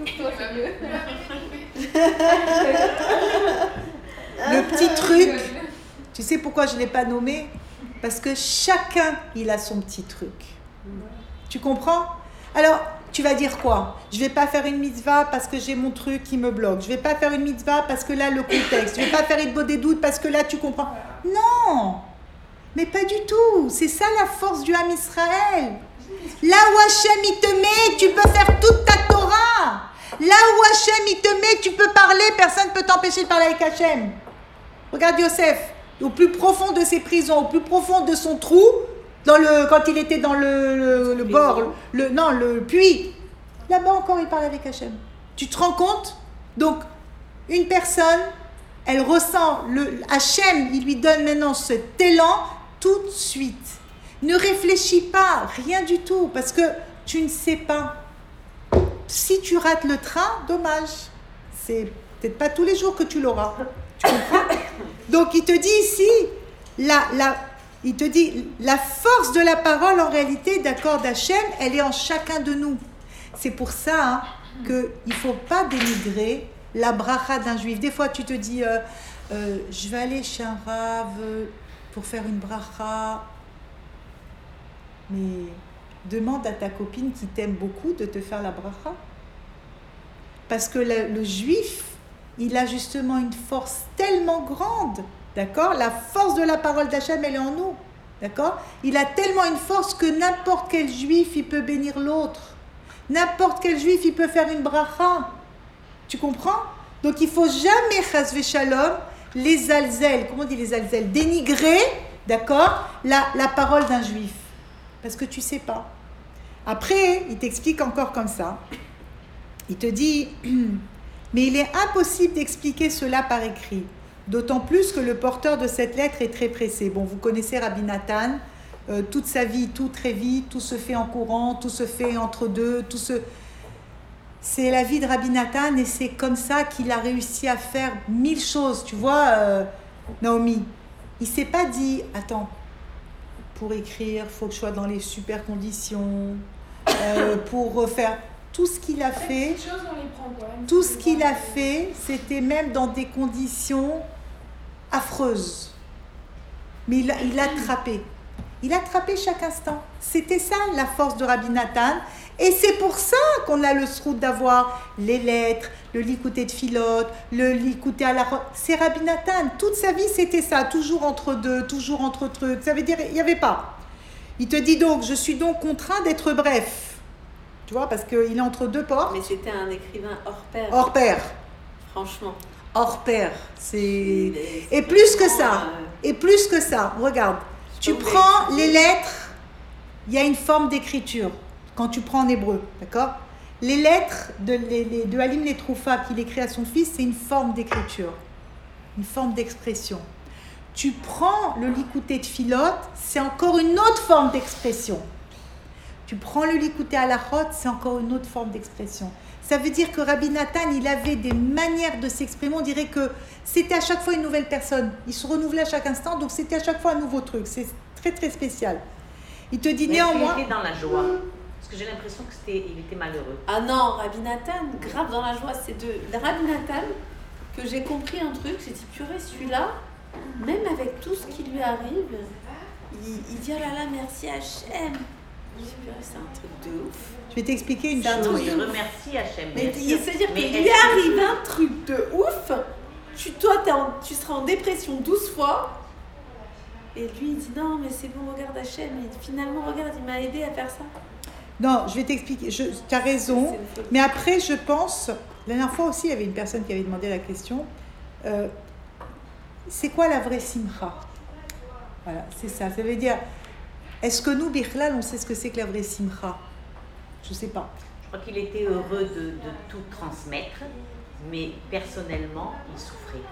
Le petit truc. Tu sais pourquoi je ne l'ai pas nommé ? Parce que chacun, il a son petit truc. Tu comprends ? Alors, tu vas dire quoi ? Je ne vais pas faire une mitzvah parce que j'ai mon truc qui me bloque. Je ne vais pas faire une mitzvah parce que là, le contexte. Je ne vais pas faire Hitbo des doutes parce que là, tu comprends. Non ! Mais pas du tout. C'est ça la force du Ham Israël. Là où Hachem, il te met, tu peux faire toute ta Torah. Là où Hachem, il te met, tu peux parler. Personne ne peut t'empêcher de parler avec Hachem. Regarde Yosef. Au plus profond de ses prisons, au plus profond de son trou, dans le, quand il était dans le, le, le bord, le, non, le puits, là-bas encore, il parle avec Hachem. Tu te rends compte ? Donc, une personne, elle ressent, le Hachem, il lui donne maintenant cet élan tout de suite. Ne réfléchis pas, rien du tout, parce que tu ne sais pas. Si tu rates le train, dommage. C'est peut-être pas tous les jours que tu l'auras. Tu comprends ? Donc, il te dit ici, la... la Il te dit, la force de la parole, en réalité, d'accord, d'Hachem, elle est en chacun de nous. C'est pour ça hein, qu'il ne faut pas dénigrer la bracha d'un juif. Des fois, tu te dis, euh, euh, je vais aller chez un rave pour faire une bracha. Mais demande à ta copine qui t'aime beaucoup de te faire la bracha. Parce que le, le juif, il a justement une force tellement grande. D'accord ? La force de la parole d'Hachem, elle est en nous. D'accord? Il a tellement une force que n'importe quel juif, il peut bénir l'autre. N'importe quel juif, il peut faire une bracha. Tu comprends? Donc il ne faut jamais, chas v'shalom, les alzel, comment on dit les alzel? Dénigrer, d'accord, la, la parole d'un juif. Parce que tu ne sais pas. Après, il t'explique encore comme ça. Il te dit, mais il est impossible d'expliquer cela par écrit. D'autant plus que le porteur de cette lettre est très pressé. Bon, vous connaissez Rabbi Nathan, euh, toute sa vie, tout très vite, tout se fait en courant, tout se fait entre deux, tout se... C'est la vie de Rabbi Nathan et c'est comme ça qu'il a réussi à faire mille choses. Tu vois, euh, Naomi, il ne s'est pas dit, attends, pour écrire, il faut que je sois dans les super conditions, euh, pour faire... Tout ce qu'il a fait, tout ce qu'il a fait, c'était même dans des conditions affreuses. Mais il a, il a attrapé. Il a attrapé chaque instant. C'était ça la force de Rabbi Nathan. Et c'est pour ça qu'on a le srout d'avoir les lettres, le likouté de Philote, le likouté à la... C'est Rabbi Nathan. Toute sa vie, c'était ça. Toujours entre deux, toujours entre trucs. Ça veut dire, il n'y avait pas. Il te dit donc, je suis donc contraint d'être bref. Tu vois, parce qu'il est entre deux portes. Mais c'était un écrivain hors pair. Hors pair. Franchement. Hors pair. C'est... Et, et plus que ça. Euh... Et plus que ça. Regarde. Tu prends les lettres, il y a une forme d'écriture. Quand tu prends en hébreu, d'accord? Les lettres de, les, les, de Halim Netroufa qu'il écrit à son fils, c'est une forme d'écriture. Une forme d'expression. Tu prends le likouté de Philote, c'est encore une autre forme d'expression. Tu prends le likouté à la chot, c'est encore une autre forme d'expression. Ça veut dire que Rabbi Nathan, il avait des manières de s'exprimer. On dirait que c'était à chaque fois une nouvelle personne. Il se renouvelait à chaque instant, donc c'était à chaque fois un nouveau truc. C'est très très spécial. Il te dit mais néanmoins... Il était dans la joie. Parce que j'ai l'impression que c'était, il était malheureux. Ah non, Rabbi Nathan, grave dans la joie. C'est de Rabbi Nathan que j'ai compris un truc. J'ai dit, purée, celui-là, même avec tout ce qui lui arrive, il, il dit, oh là là, merci Hachem. C'est un truc de ouf. Je vais t'expliquer une c'est chose. Un truc de remercie Hachem. Mais c'est-à-dire qu'il lui arrive un truc de ouf. Tu, toi, t'es en, tu seras en dépression douze fois. Et lui, il dit non, mais c'est bon, regarde Hachem. Et finalement, regarde, il m'a aidé à faire ça. Non, je vais t'expliquer. Je, tu as raison. Mais après, je pense. La dernière fois aussi, il y avait une personne qui avait demandé la question. Euh, c'est quoi la vraie simcha? Voilà, c'est ça. Ça veut dire. Est-ce que nous, Bichlal, on sait ce que c'est que la vraie simcha? Je ne sais pas. Je crois qu'il était heureux de, de tout transmettre, mais personnellement, il souffrait.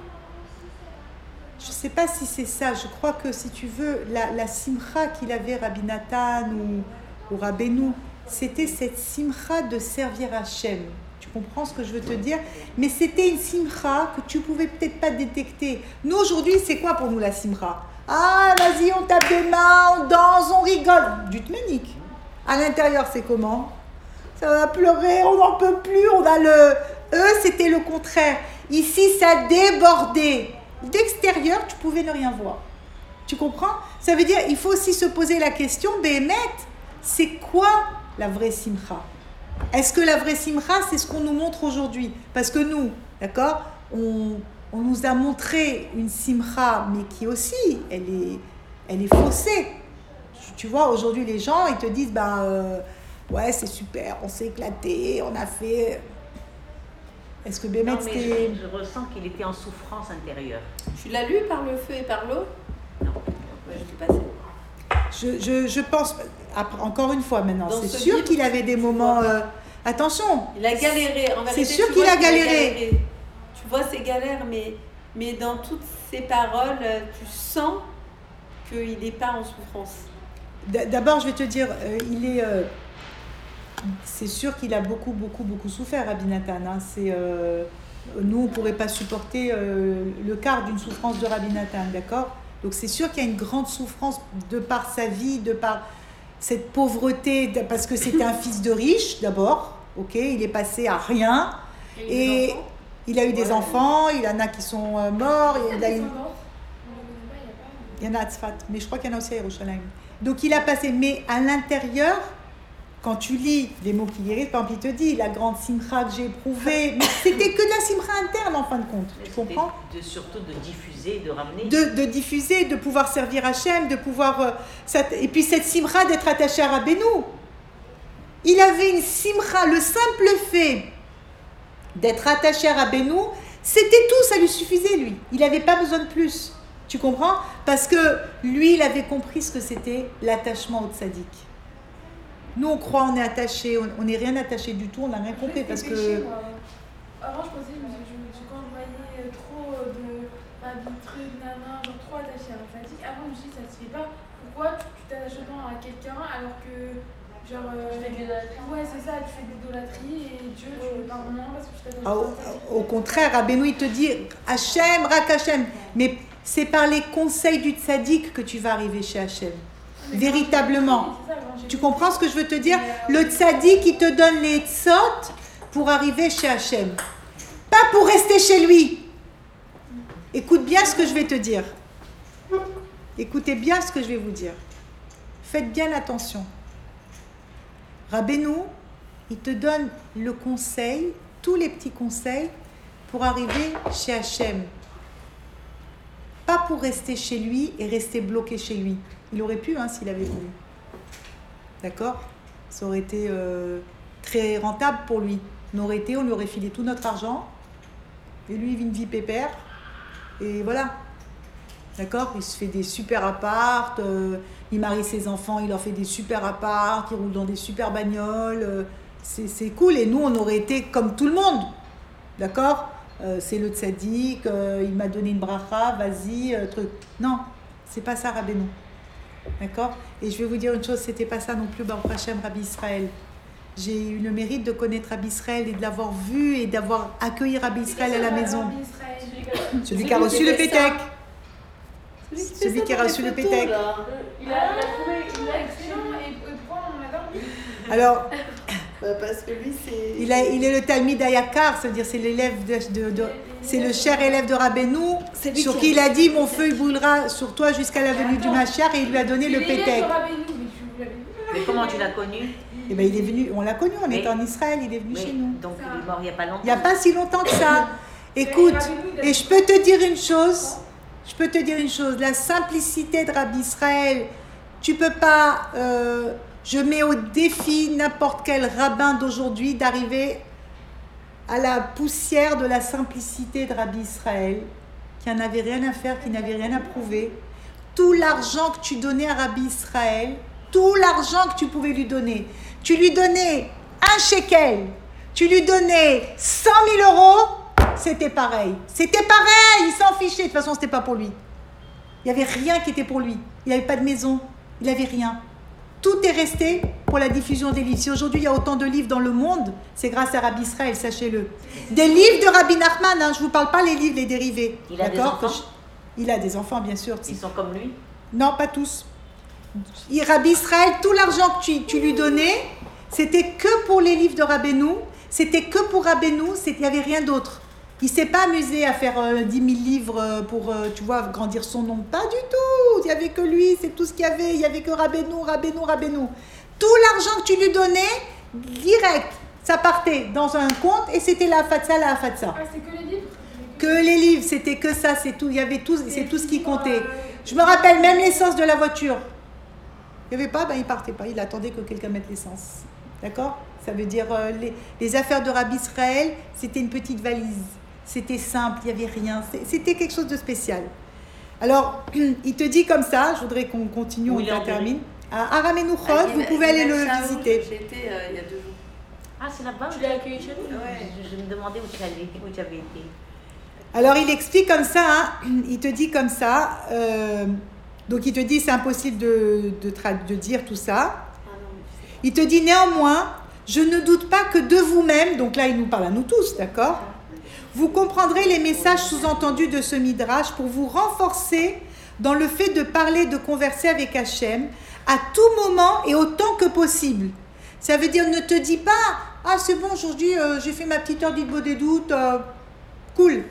Je ne sais pas si c'est ça. Je crois que, si tu veux, la, la simcha qu'il avait, Rabbi Nathan ou, ou Rabbeinu, c'était cette simcha de servir Hachem. Tu comprends ce que je veux te dire? Mais c'était une simcha que tu ne pouvais peut-être pas détecter. Nous, aujourd'hui, c'est quoi pour nous la simcha? Ah, vas-y, on tape des mains, on danse, on rigole. Du tménique. À l'intérieur, c'est comment? Ça va pleurer, on n'en peut plus, on a le... Eux, c'était le contraire. Ici, ça débordait. D'extérieur, tu pouvais ne rien voir. Tu comprends? Ça veut dire, il faut aussi se poser la question, Béhémet, c'est quoi la vraie simcha? Est-ce que la vraie simcha, c'est ce qu'on nous montre aujourd'hui? Parce que nous, d'accord, on... On nous a montré une simcha, mais qui aussi, elle est, elle est faussée. Tu, tu vois, aujourd'hui, les gens, ils te disent, ben, euh, ouais, c'est super, on s'est éclaté, on a fait... Est-ce que Bémet, c'était... Je, je ressens qu'il était en souffrance intérieure. Tu l'as lu par le feu et par l'eau? Non. Ouais, je l'ai passé. Je, je, je pense, après, encore une fois maintenant, Dans c'est ce sûr livre, qu'il avait des moments... Euh, attention! Il a galéré, en vérité. C'est sûr tu qu'il vois a galéré. a galéré. Tu vois ses galères, mais, mais dans toutes ses paroles, tu sens qu'il n'est pas en souffrance. D'abord, je vais te dire, euh, il est... Euh, c'est sûr qu'il a beaucoup, beaucoup, beaucoup souffert, Rabbi Nathan. Hein. C'est, euh, nous, on ne pourrait pas supporter euh, le quart d'une souffrance de Rabbi Nathan, d'accord? Donc, c'est sûr qu'il y a une grande souffrance de par sa vie, de par cette pauvreté, parce que c'était un fils de riche, d'abord, ok? Il est passé à rien. Et... et il a eu des ouais. enfants, il y en a qui sont euh, morts. Il, il, a eu... il y en a à Tzfat, mais je crois qu'il y en a aussi à Yerushalayim. Donc il a passé, mais à l'intérieur, quand tu lis les mots qui guérissent, par exemple, il te dit la grande simcha que j'ai éprouvée, mais c'était que de la simcha interne en fin de compte, tu comprends? de, Surtout de diffuser, de ramener. De, de diffuser, de pouvoir servir Hachem, de pouvoir... Euh, ça, et puis cette simcha d'être attaché à Rabbeinu. Il avait une simcha, le simple fait d'être attaché à Rabbeinu, c'était tout, ça lui suffisait lui. Il n'avait pas besoin de plus. Tu comprends? Parce que lui, il avait compris ce que c'était l'attachement au tzaddik. Nous, on croit, on est attaché, on n'est rien attaché du tout, on n'a rien compris parce que... Péché, avant, je pensais, je, je, je, quand je voyais trop de rabbi, truc, nana, genre trop attaché à un tzaddik, avant, je me dis, ça se fait pas. Pourquoi tu tu t'attaches autant à quelqu'un alors que, genre... Euh, Tu fais de l'idolâtrie. Ouais, c'est ça, tu fais de l'idolâtrie et Dieu, tu le pardonnes moins parce que tu t'attaches Ah, à au, un tzaddik. au contraire, Rabbeinu, il te dit Hachem, Rak Hachem. Mais c'est par les conseils du tzaddik que tu vas arriver chez Hachem. Mais Véritablement. c'est ça, quand j'ai Tu compris. comprends ce que je veux te dire? Le tzaddik, il te donne les tzot pour arriver chez Hachem. Pas pour rester chez lui. Écoute bien ce que je vais te dire. Écoutez bien ce que je vais vous dire. Faites bien attention. Rabbeinu, il te donne le conseil, tous les petits conseils pour arriver chez Hachem. Pas pour rester chez lui et rester bloqué chez lui. Il aurait pu, hein, s'il avait voulu. D'accord? Ça aurait été euh, très rentable pour lui. On aurait été, on lui aurait filé tout notre argent. Et lui, il vit une vie pépère. Et voilà. D'accord? Il se fait des super apparts. Euh, il marie ses enfants, il leur fait des super apparts. Il roule dans des super bagnoles. Euh, c'est, c'est cool. Et nous, on aurait été comme tout le monde. D'accord? Euh, c'est le tzaddik. Euh, il m'a donné une bracha. Vas-y, euh, truc. Non, c'est pas ça, Rabbeinu. D'accord? Et je vais vous dire une chose, c'était pas ça non plus, Baruch Hashem, Rabbi Israël. J'ai eu le mérite de connaître Rabbi Israël et de l'avoir vu et d'avoir accueilli Rabbi Israël à la maison. Celui qui a reçu le pétec. Celui qui a reçu le pétec. Il a, il a trouvé. Il est excellent et et pourquoi on l'adore lui? Alors, Bah, parce que lui, c'est. il, a, il est le Talmid Ayakar, c'est-à-dire c'est l'élève de, de, de- c'est le cher élève de Rabbeinu, C'est lui sur qui qui il a- a dit mon feu il brûlera sur toi jusqu'à la venue du Mashiach, et il lui a donné le pétek. Mais comment tu l'as connu? Et ben il est venu, on l'a connu, on Mais- était en Israël, il est venu Oui, chez nous. donc il est mort il n'y a pas longtemps. Il n'y a pas si longtemps que ça. Écoute, et je peux te dire une chose, je peux te dire une chose, la simplicité de Rabbi Israël, tu peux pas, euh, je mets au défi n'importe quel rabbin d'aujourd'hui d'arriver à la poussière de la simplicité de Rabbi Israël, qui n'en avait rien à faire, qui n'avait rien à prouver. Tout l'argent que tu donnais à Rabbi Israël, tout l'argent que tu pouvais lui donner, tu lui donnais un shekel, tu lui donnais cent mille euros, c'était pareil. C'était pareil, il s'en fichait. De toute façon, c'était pas pour lui. Il n'y avait rien qui était pour lui. Il n'avait pas de maison, il n'avait rien. Tout est resté pour la diffusion des livres. Si aujourd'hui il y a autant de livres dans le monde, c'est grâce à Rabbi Israël, sachez-le. Des livres de Rabbi Nachman, hein, je ne vous parle pas les livres, les dérivés. Il a des D'accord? enfants? Il a des enfants, bien sûr. Ils sont comme lui. Non, pas tous. Il- Rabbi Israël, tout l'argent que tu, tu lui donnais, c'était que pour les livres de Rabbeinu, c'était que pour Rabbeinu, c'est- il n'y avait rien d'autre. Il ne s'est pas amusé à faire euh, dix mille livres euh, pour, euh, tu vois, grandir son nom. Pas du tout. Il n'y avait que lui, c'est tout ce qu'il y avait. Il n'y avait que Rabbeinu, Rabbeinu, Rabbeinu. Tout l'argent que tu lui donnais, direct, ça partait dans un compte et c'était la fatsa, la fatsa. Ah, c'est que les livres? Que les livres, c'était que ça, c'est tout. Il y avait tout, c'est tout ce qui comptait. Je me rappelle même l'essence de la voiture. Il n'y avait pas, ben il partait pas. Il attendait que quelqu'un mette l'essence. D'accord? Ça veut dire euh, les, les affaires de Rabbi Israël, c'était une petite valise. C'était simple, il n'y avait rien. C'est- C'était quelque chose de spécial. Alors, il te dit comme ça, je voudrais qu'on continue, Où on il est en termine. À Aramenuchot, Ah, vous il- pouvez il aller a le Shaou, visiter. J'étais euh, il y a deux jours. Ah, c'est là-bas. Tu l'as accueilli chez nous? Ouais. Je, je me demandais où tu allais, où tu avais été. Alors il explique comme ça, hein, il te dit comme ça, euh, donc il te dit c'est impossible de, de, tra- de dire tout ça. Ah non, mais tu sais. Il te dit néanmoins, je ne doute pas que de vous-même, donc là il nous parle à nous tous, d'accord? Vous comprendrez les messages sous-entendus de ce midrash pour vous renforcer dans le fait de parler, de converser avec Hachem à tout moment et autant que possible. Ça veut dire ne te dis pas, ah c'est bon aujourd'hui euh, j'ai fait ma petite heure d'Itbo des doutes, euh, cool.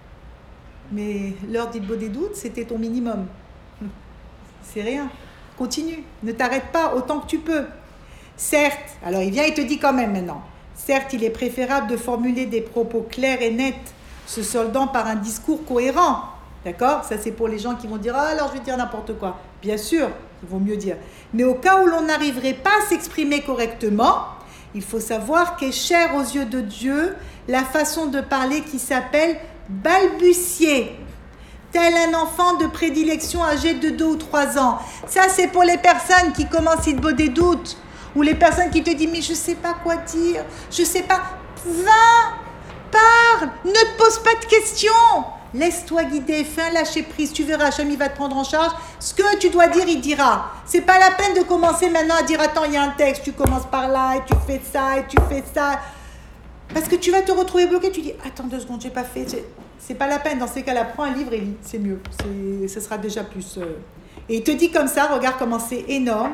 Mais l'heure d'Itbo des doutes, c'était ton minimum. C'est rien. Continue. Ne t'arrête pas autant que tu peux. Certes, alors il vient, il te dit quand même maintenant, certes, il est préférable de formuler des propos clairs et nets, se soldant par un discours cohérent. D'accord? Ça, c'est pour les gens qui vont dire « Ah, alors je vais dire n'importe quoi. » Bien sûr, il vaut mieux dire. Mais au cas où l'on n'arriverait pas à s'exprimer correctement, il faut savoir qu'est chère aux yeux de Dieu la façon de parler qui s'appelle balbutier, tel un enfant de prédilection âgé de deux ou trois ans. Ça, c'est pour les personnes qui commencent à avoir des doutes, ou les personnes qui te disent « Mais je ne sais pas quoi dire, je ne sais pas. » Va, parle, ne te pose pas de questions. Laisse-toi guider, fais un lâcher prise, tu verras, Hachem, il va te prendre en charge. Ce que tu dois dire, il dira. C'est pas la peine de commencer maintenant à dire, attends, il y a un texte, tu commences par là, et tu fais ça, et tu fais ça. Parce que tu vas te retrouver bloqué, tu dis, attends deux secondes, j'ai pas fait. J'ai... C'est pas la peine, dans ces cas-là, prends un livre et lis, c'est mieux. C'est... Ce sera déjà plus... Euh... Et il te dit comme ça, regarde comment c'est énorme.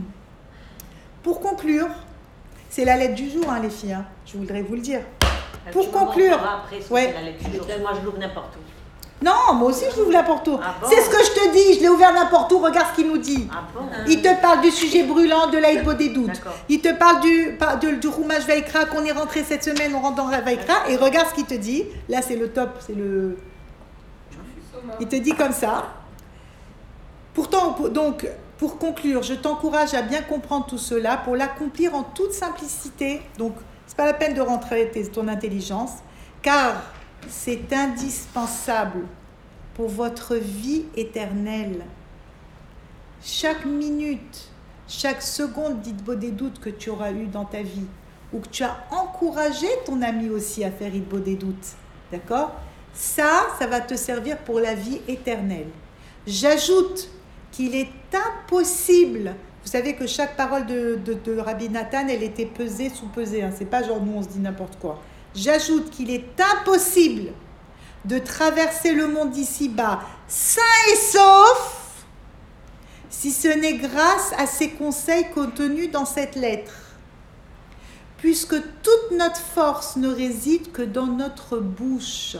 Pour conclure, c'est la lettre du jour, hein, les filles, hein. Je voudrais vous le dire. Pour conclure, après, ouais. La lecture. Moi je l'ouvre n'importe où. Non, moi aussi je l'ouvre n'importe où. Ah bon? C'est ce que je te dis, je l'ai ouvert n'importe où, regarde ce qu'il nous dit. Ah bon? Il te parle du sujet brûlant de l'Aïd des doutes. D'accord. Il te parle du, par, de, du Roumash Vaikra, qu'on est rentré cette semaine, on rentre dans Vaikra, et regarde ce qu'il te dit. Là c'est le top, c'est le... Il te dit comme ça. Pourtant, donc, pour conclure, je t'encourage à bien comprendre tout cela, pour l'accomplir en toute simplicité. Donc, c'est pas la peine de rentrer ton intelligence, car c'est indispensable pour votre vie éternelle. Chaque minute, chaque seconde d'Hitbo des doutes que tu auras eu dans ta vie, ou que tu as encouragé ton ami aussi à faire Hitbo des doutes, d'accord? Ça, ça va te servir pour la vie éternelle. J'ajoute qu'il est impossible. Vous savez que chaque parole de, de, de Rabbi Nathan, elle était pesée, sous-pesée. Hein. C'est pas genre nous on se dit n'importe quoi. J'ajoute qu'il est impossible de traverser le monde d'ici-bas sain et sauf si ce n'est grâce à ces conseils contenus dans cette lettre. Puisque toute notre force ne réside que dans notre bouche.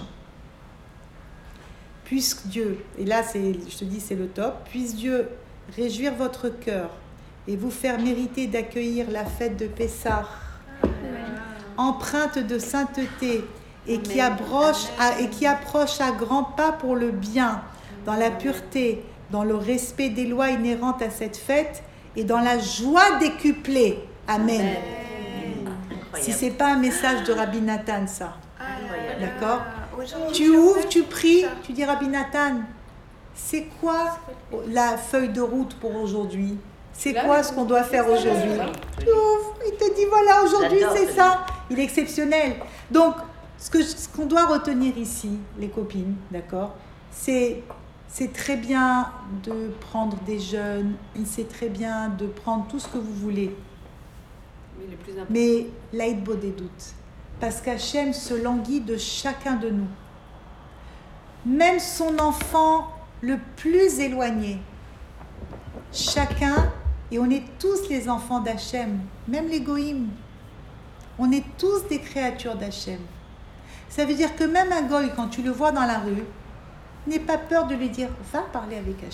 Puisque Dieu, et là c'est, je te dis c'est le top, puisse Dieu réjouir votre cœur et vous faire mériter d'accueillir la fête de Pessah, empreinte de sainteté et qui, approche à, et qui approche à grands pas pour le bien, dans la pureté, dans le respect des lois inhérentes à cette fête et dans la joie décuplée. Amen. Amen. Si ce n'est pas un message de Rabbi Nathan, ça. D'accord? Tu ouvres, tu pries, tu dis Rabbi Nathan, c'est quoi la feuille de route pour aujourd'hui? C'est quoi ce qu'on doit faire aujourd'hui? Tu ouvres, il te dit voilà, aujourd'hui c'est ça. Il est exceptionnel. Donc, ce, que, ce qu'on doit retenir ici, les copines, d'accord, c'est, c'est très bien de prendre des jeûnes, c'est très bien de prendre tout ce que vous voulez. Mais le plus important. Mais l'Aïd des doutes. Parce qu'Hachem se languit de chacun de nous. Même son enfant le plus éloigné. Chacun, et on est tous les enfants d'Hachem, même les goïms. On est tous des créatures d'Hachem. Ça veut dire que même un goï, quand tu le vois dans la rue, n'aie pas peur de lui dire « Va parler avec Hachem ».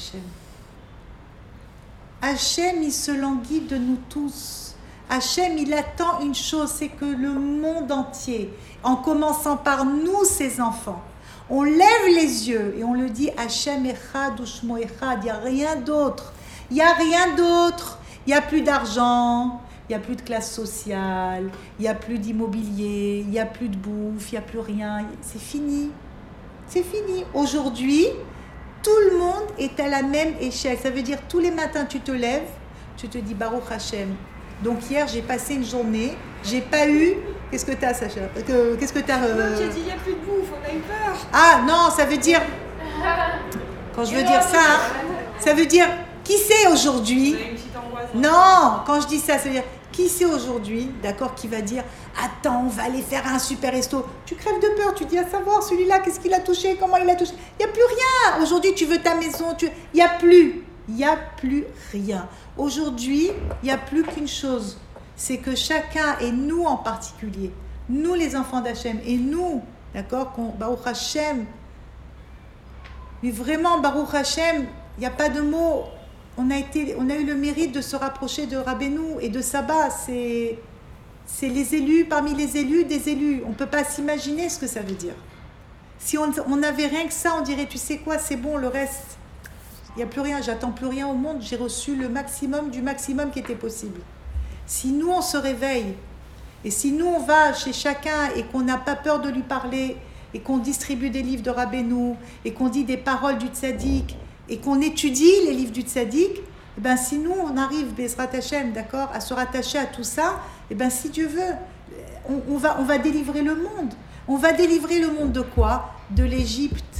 Hachem, il se languit de nous tous. Hachem, il attend une chose, c'est que le monde entier, en commençant par nous, ses enfants, on lève les yeux et on le dit Hachem Echad Ushmo Echad, il n'y a rien d'autre, il n'y a rien d'autre, il n'y a plus d'argent, il n'y a plus de classe sociale, il n'y a plus d'immobilier, il n'y a plus de bouffe, il n'y a plus rien, c'est fini, c'est fini. Aujourd'hui, tout le monde est à la même échelle, ça veut dire tous les matins tu te lèves, tu te dis Baruch Hachem. Donc hier, j'ai passé une journée, j'ai pas eu... Qu'est-ce que t'as, Sacha? Qu'est-ce que t'as euh... Non, j'ai dit, il n'y a plus de bouffe, on a eu peur. Ah non, ça veut dire... Quand je veux dire ça, hein, ça veut dire, qui c'est aujourd'hui? Non, quand je dis ça, ça veut dire, qui c'est aujourd'hui, d'accord, qui va dire, attends, on va aller faire un super resto. Tu crèves de peur, tu dis, à savoir, celui-là, qu'est-ce qu'il a touché, comment il a touché. Il n'y a plus rien. Aujourd'hui, tu veux ta maison, tu... il n'y a plus. Il n'y a plus rien. Aujourd'hui, il n'y a plus qu'une chose, c'est que chacun, et nous en particulier, nous les enfants d'Hachem, et nous, d'accord, qu'on, Baruch Hachem, mais vraiment, Baruch Hachem, il n'y a pas de mots, on a, été, on a eu le mérite de se rapprocher de Rabbeinu et de Saba. C'est, c'est les élus, parmi les élus, des élus. On ne peut pas s'imaginer ce que ça veut dire. Si on n'avait rien que ça, on dirait, tu sais quoi, c'est bon, le reste, il n'y a plus rien, j'attends plus rien au monde, j'ai reçu le maximum du maximum qui était possible. Si nous, on se réveille, et si nous, on va chez chacun et qu'on n'a pas peur de lui parler, et qu'on distribue des livres de Rabbeinu, et qu'on dit des paroles du tzaddik, et qu'on étudie les livres du tzaddik, eh ben, si nous, on arrive, Bezrat Hashem, d'accord, à se rattacher à tout ça, eh ben, si Dieu veut, on, on, va, on va délivrer le monde. On va délivrer le monde de quoi? De l'Égypte.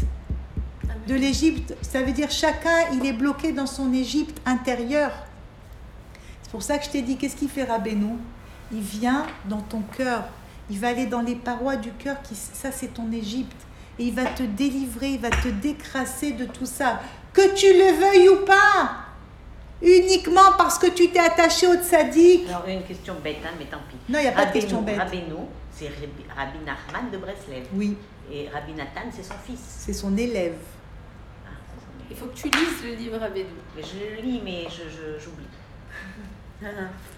De l'Égypte, ça veut dire chacun, il est bloqué dans son Égypte intérieure. C'est pour ça que je t'ai dit, qu'est-ce qu'il fait Rabbeinu? Il vient dans ton cœur. Il va aller dans les parois du cœur, qui, ça c'est ton Égypte. Et il va te délivrer, il va te décrasser de tout ça. Que tu le veuilles ou pas, uniquement parce que tu t'es attaché au tzaddik. Alors, une question bête, hein, mais tant pis. Non, il n'y a pas Rabbeinu, de question bête. Rabbeinu, c'est Rabbi Nachman de Breslev. Oui, Et Rabbi Nathan, c'est son fils. c'est son élève. Ah, c'est son Il fils. faut que tu lises le livre Rabbeinu. Mais je le lis, mais je, je, j'oublie.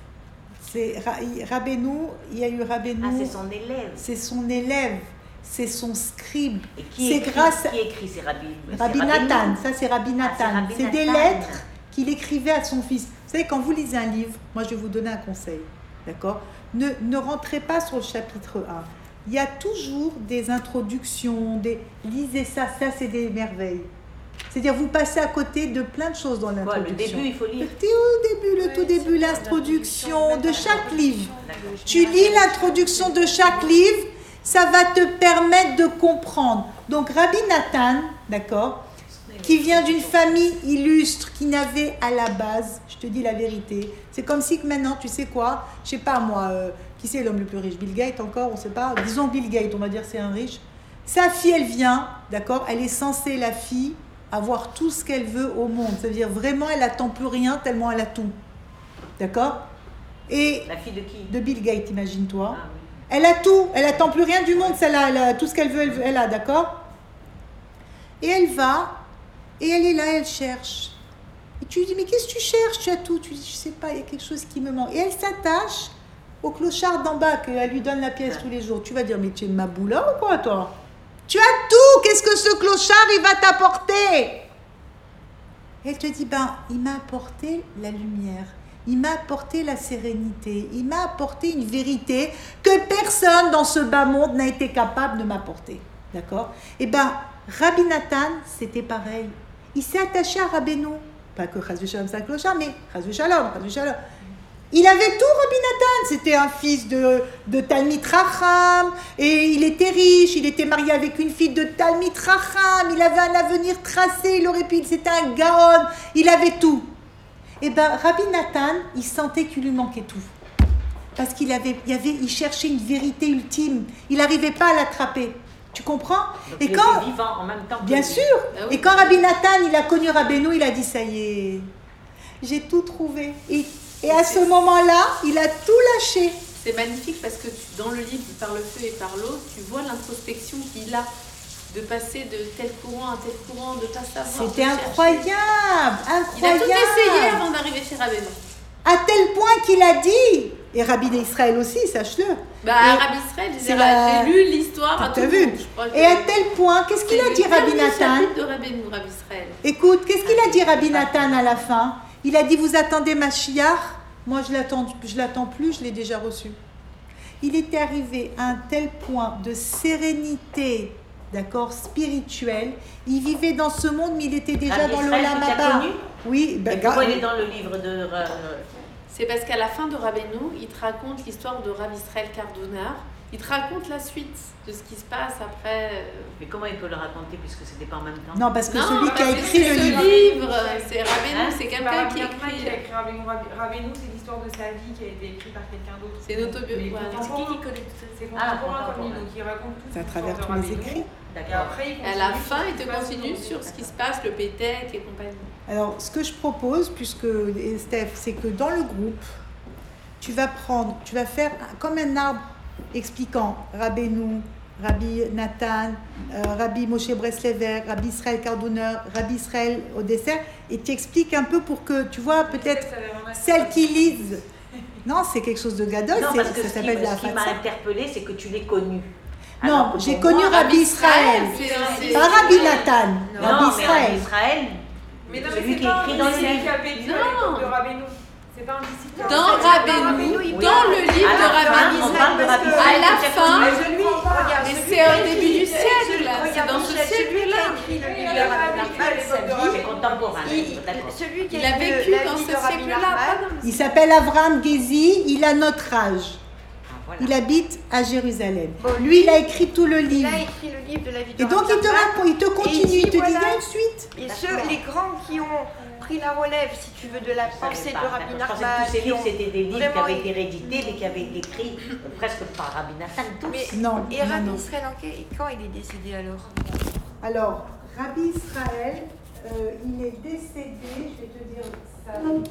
C'est Ra- Rabbeinu, il y a eu Rabbeinu. Ah, c'est son élève. C'est son élève, c'est son scribe. Et qui C'est écrit, grâce à qui écrit C'est Rabbi, c'est Rabbi Rabbeinu. Nathan, ça c'est Rabbi Ah, c'est Nathan. Rabbi C'est des Nathan. lettres qu'il écrivait à son fils. Vous savez, quand vous lisez un livre, moi je vais vous donner un conseil, d'accord? Ne, ne rentrez pas sur le chapitre un. Il y a toujours des introductions, des... lisez ça, ça c'est des merveilles. C'est-à-dire vous passez à côté de plein de choses dans Quoi, le l'introduction. début, il faut Le lire. tout début, le tout début, l'introduction de chaque livre. Tu lis l'introduction de chaque livre, ça va te permettre de comprendre. Donc Rabbi Nathan, d'accord, qui vient d'une famille illustre, qui n'avait à la base, je te dis la vérité, c'est comme si que maintenant, tu sais quoi, je sais pas moi, euh, qui c'est l'homme le plus riche? Bill Gates encore, on sait pas, disons Bill Gates, on va dire c'est un riche. Sa fille, elle vient, d'accord, elle est censée, la fille, avoir tout ce qu'elle veut au monde. Ça veut dire vraiment, elle n'attend plus rien tellement elle a tout. D'accord? Et La fille de qui? de Bill Gates, imagine-toi. Ah, oui. Elle a tout, elle attend plus rien du monde, celle-là, elle a tout ce qu'elle veut, elle, veut- elle a, d'accord? Et elle va, et elle est là, elle cherche. Et tu lui dis, mais qu'est-ce que tu cherches? Tu as tout. Tu dis, je sais pas, il y a quelque chose qui me manque. Et elle s'attache au clochard d'en bas, qu'elle lui donne la pièce tous les jours. Tu vas dire, mais tu es ma boula ou quoi, toi? Tu as tout, qu'est-ce que ce clochard, il va t'apporter? Et elle te dit, ben, il m'a apporté la lumière. Il m'a apporté la sérénité. Il m'a apporté une vérité que personne dans ce bas monde n'a été capable de m'apporter. D'accord? Eh bien, Rabbi Nathan, c'était pareil. Il s'est attaché à Rabbeinu. Pas que Chas v'Shalom, c'est un clochard, mais Chas v'Shalom, Chas v'Shalom. Il avait tout, Rabbi Nathan. C'était un fils de, de Talmid Racham. Et il était riche. Il était marié avec une fille de Talmid Racham. Il avait un avenir tracé. Il aurait pu. C'était un Gaon. Il avait tout. Eh bien, Rabbi Nathan, il sentait qu'il lui manquait tout. Parce qu'il avait, il avait, il cherchait une vérité ultime. Il n'arrivait pas à l'attraper. Tu comprends? Donc, Et il quand, était vivant en même temps. que bien lui. sûr. Ah oui. Et quand Rabbi Nathan, il a connu Rabbeinu, il a dit, ça y est, j'ai tout trouvé. Et, et à ce moment-là, il a tout lâché. C'est magnifique parce que tu, dans le livre Par le feu et par l'eau, tu vois l'introspection qu'il a de passer de tel courant à tel courant, de pas savoir. C'était de chercher. incroyable, Il a incroyable. tout essayé avant d'arriver chez Rabbeinu. À tel point qu'il a dit, et Rabbi d'Israël aussi, sache-le. Bah, Et Rabbi Israël, j'ai c'est la- j'ai lu l'histoire à tout T'as le vu? monde. je crois que- Et à tel point, qu'est-ce qu'il a C'est dit le Rabbi dernier Nathan? chapitre de Rabbeinu, Rabbi Israël. Écoute, qu'est-ce qu'il a dit Rabbi Nathan à la fin? Il a dit, vous attendez Mashiach? Moi, je l'attends, je l'attends plus, je l'ai déjà reçu. Il était arrivé à un tel point de sérénité, d'accord, spirituelle. Il vivait dans ce monde, mais il était déjà Rabbi dans le Israël, Olam tu l'as Haba. connu? Oui, ben, Et pourquoi gars- il est dans le livre de. euh, C'est parce qu'à la fin de Rabbeinu, il te raconte l'histoire de Rabbi Israël Cardonard. Il te raconte la suite de ce qui se passe après. euh, Mais comment il peut le raconter puisque c'était pas en même temps? Non, parce que Non, celui qui a parce que écrit c'est le ce livre. livre, c'est Rabbeinu, Hein? c'est C'est quelqu'un pas qui Rabbi Nachman qui a écrit. écrit Rabbeinu. Rabbi- Rabbeinu, c'est l'histoire de sa vie qui a été écrite par quelqu'un d'autre. C'est une autobiographie. Mais Voilà. contemporain. C'est Ah, contemporain comme contemporain. lui, donc il raconte tout. C'est à l'histoire travers de tous les Rabbeinu. écrits. Et D'accord. après, il À la continue fin, sur il ce te qui se passe continue autour. sur ce qui se passe, le Pétec et compagnie. Alors, ce que je propose, puisque et Steph, c'est que dans le groupe, tu vas prendre, tu vas faire un- comme un arbre expliquant Rabbeinu, Rabbi Nathan, euh, Rabbi Moshe Breslever, Rabbi Israël Cardonner, Rabbi Israël au dessert, et tu expliques un peu pour que, tu vois, peut-être celles qui lisent. Non, c'est quelque chose de gadol, Non, c'est- parce que ça ce qui, s'appelle de la ce qui m'a fatsa. interpellée, c'est que tu l'aies connu. Non, Alors que j'ai pour connu moi, Rabbi Israël, c'est- c'est- pas Rabbi Nathan, Non, Rabbi mais Rabbi Israël. Israël, Mais non, mais celui c'est qui est pas écrit un dans le disciple livre. qui a vécu à Non. l'époque de Rabbeinu. C'est pas un disciple. Dans C'est Rabbeinu, il dans le livre À de la fin, Rabbi on parle de parce Rabbi que- à Israël. la peut-être fin, Mais celui, regarde, mais celui c'est qui a au début écrit- du siècle, celui- c'est regarde, dans ce Michel, celui qui siècle-là. a écrit le livre Il de a Rabbi vécu à Nachman, l'époque de sa Rabbi vie, C'est contemporain, il- d'accord. celui qui Il a a écrit vécu le- la dans vie ce de Rabbi siècle-là, pas Nachman, dans le Il s'appelle Avram Gezi, il a notre âge. Ah, voilà. Il habite à Jérusalem. Bon, Lui, il a écrit tout le il livre. a écrit le livre de la vie de Et donc, Rabbi il te Nachman. raconte, il te continue, il te dit, il y a une suite. Et ceux, les grands qui ont pris la relève, si tu veux, de la Je savais pensée pas, de Rabbi d'accord. Je pensais Nachman. que tous ces qui livres, ont c'était des livres qui vraiment avaient été réédités, mais qui avaient été écrits euh, presque par Rabbi Nathan, tous. Mais- Non, Et non, Rabbi non. Israël, en quel- quand il est décédé alors? Alors, Rabbi Israël, euh, il est décédé, je vais te dire ça.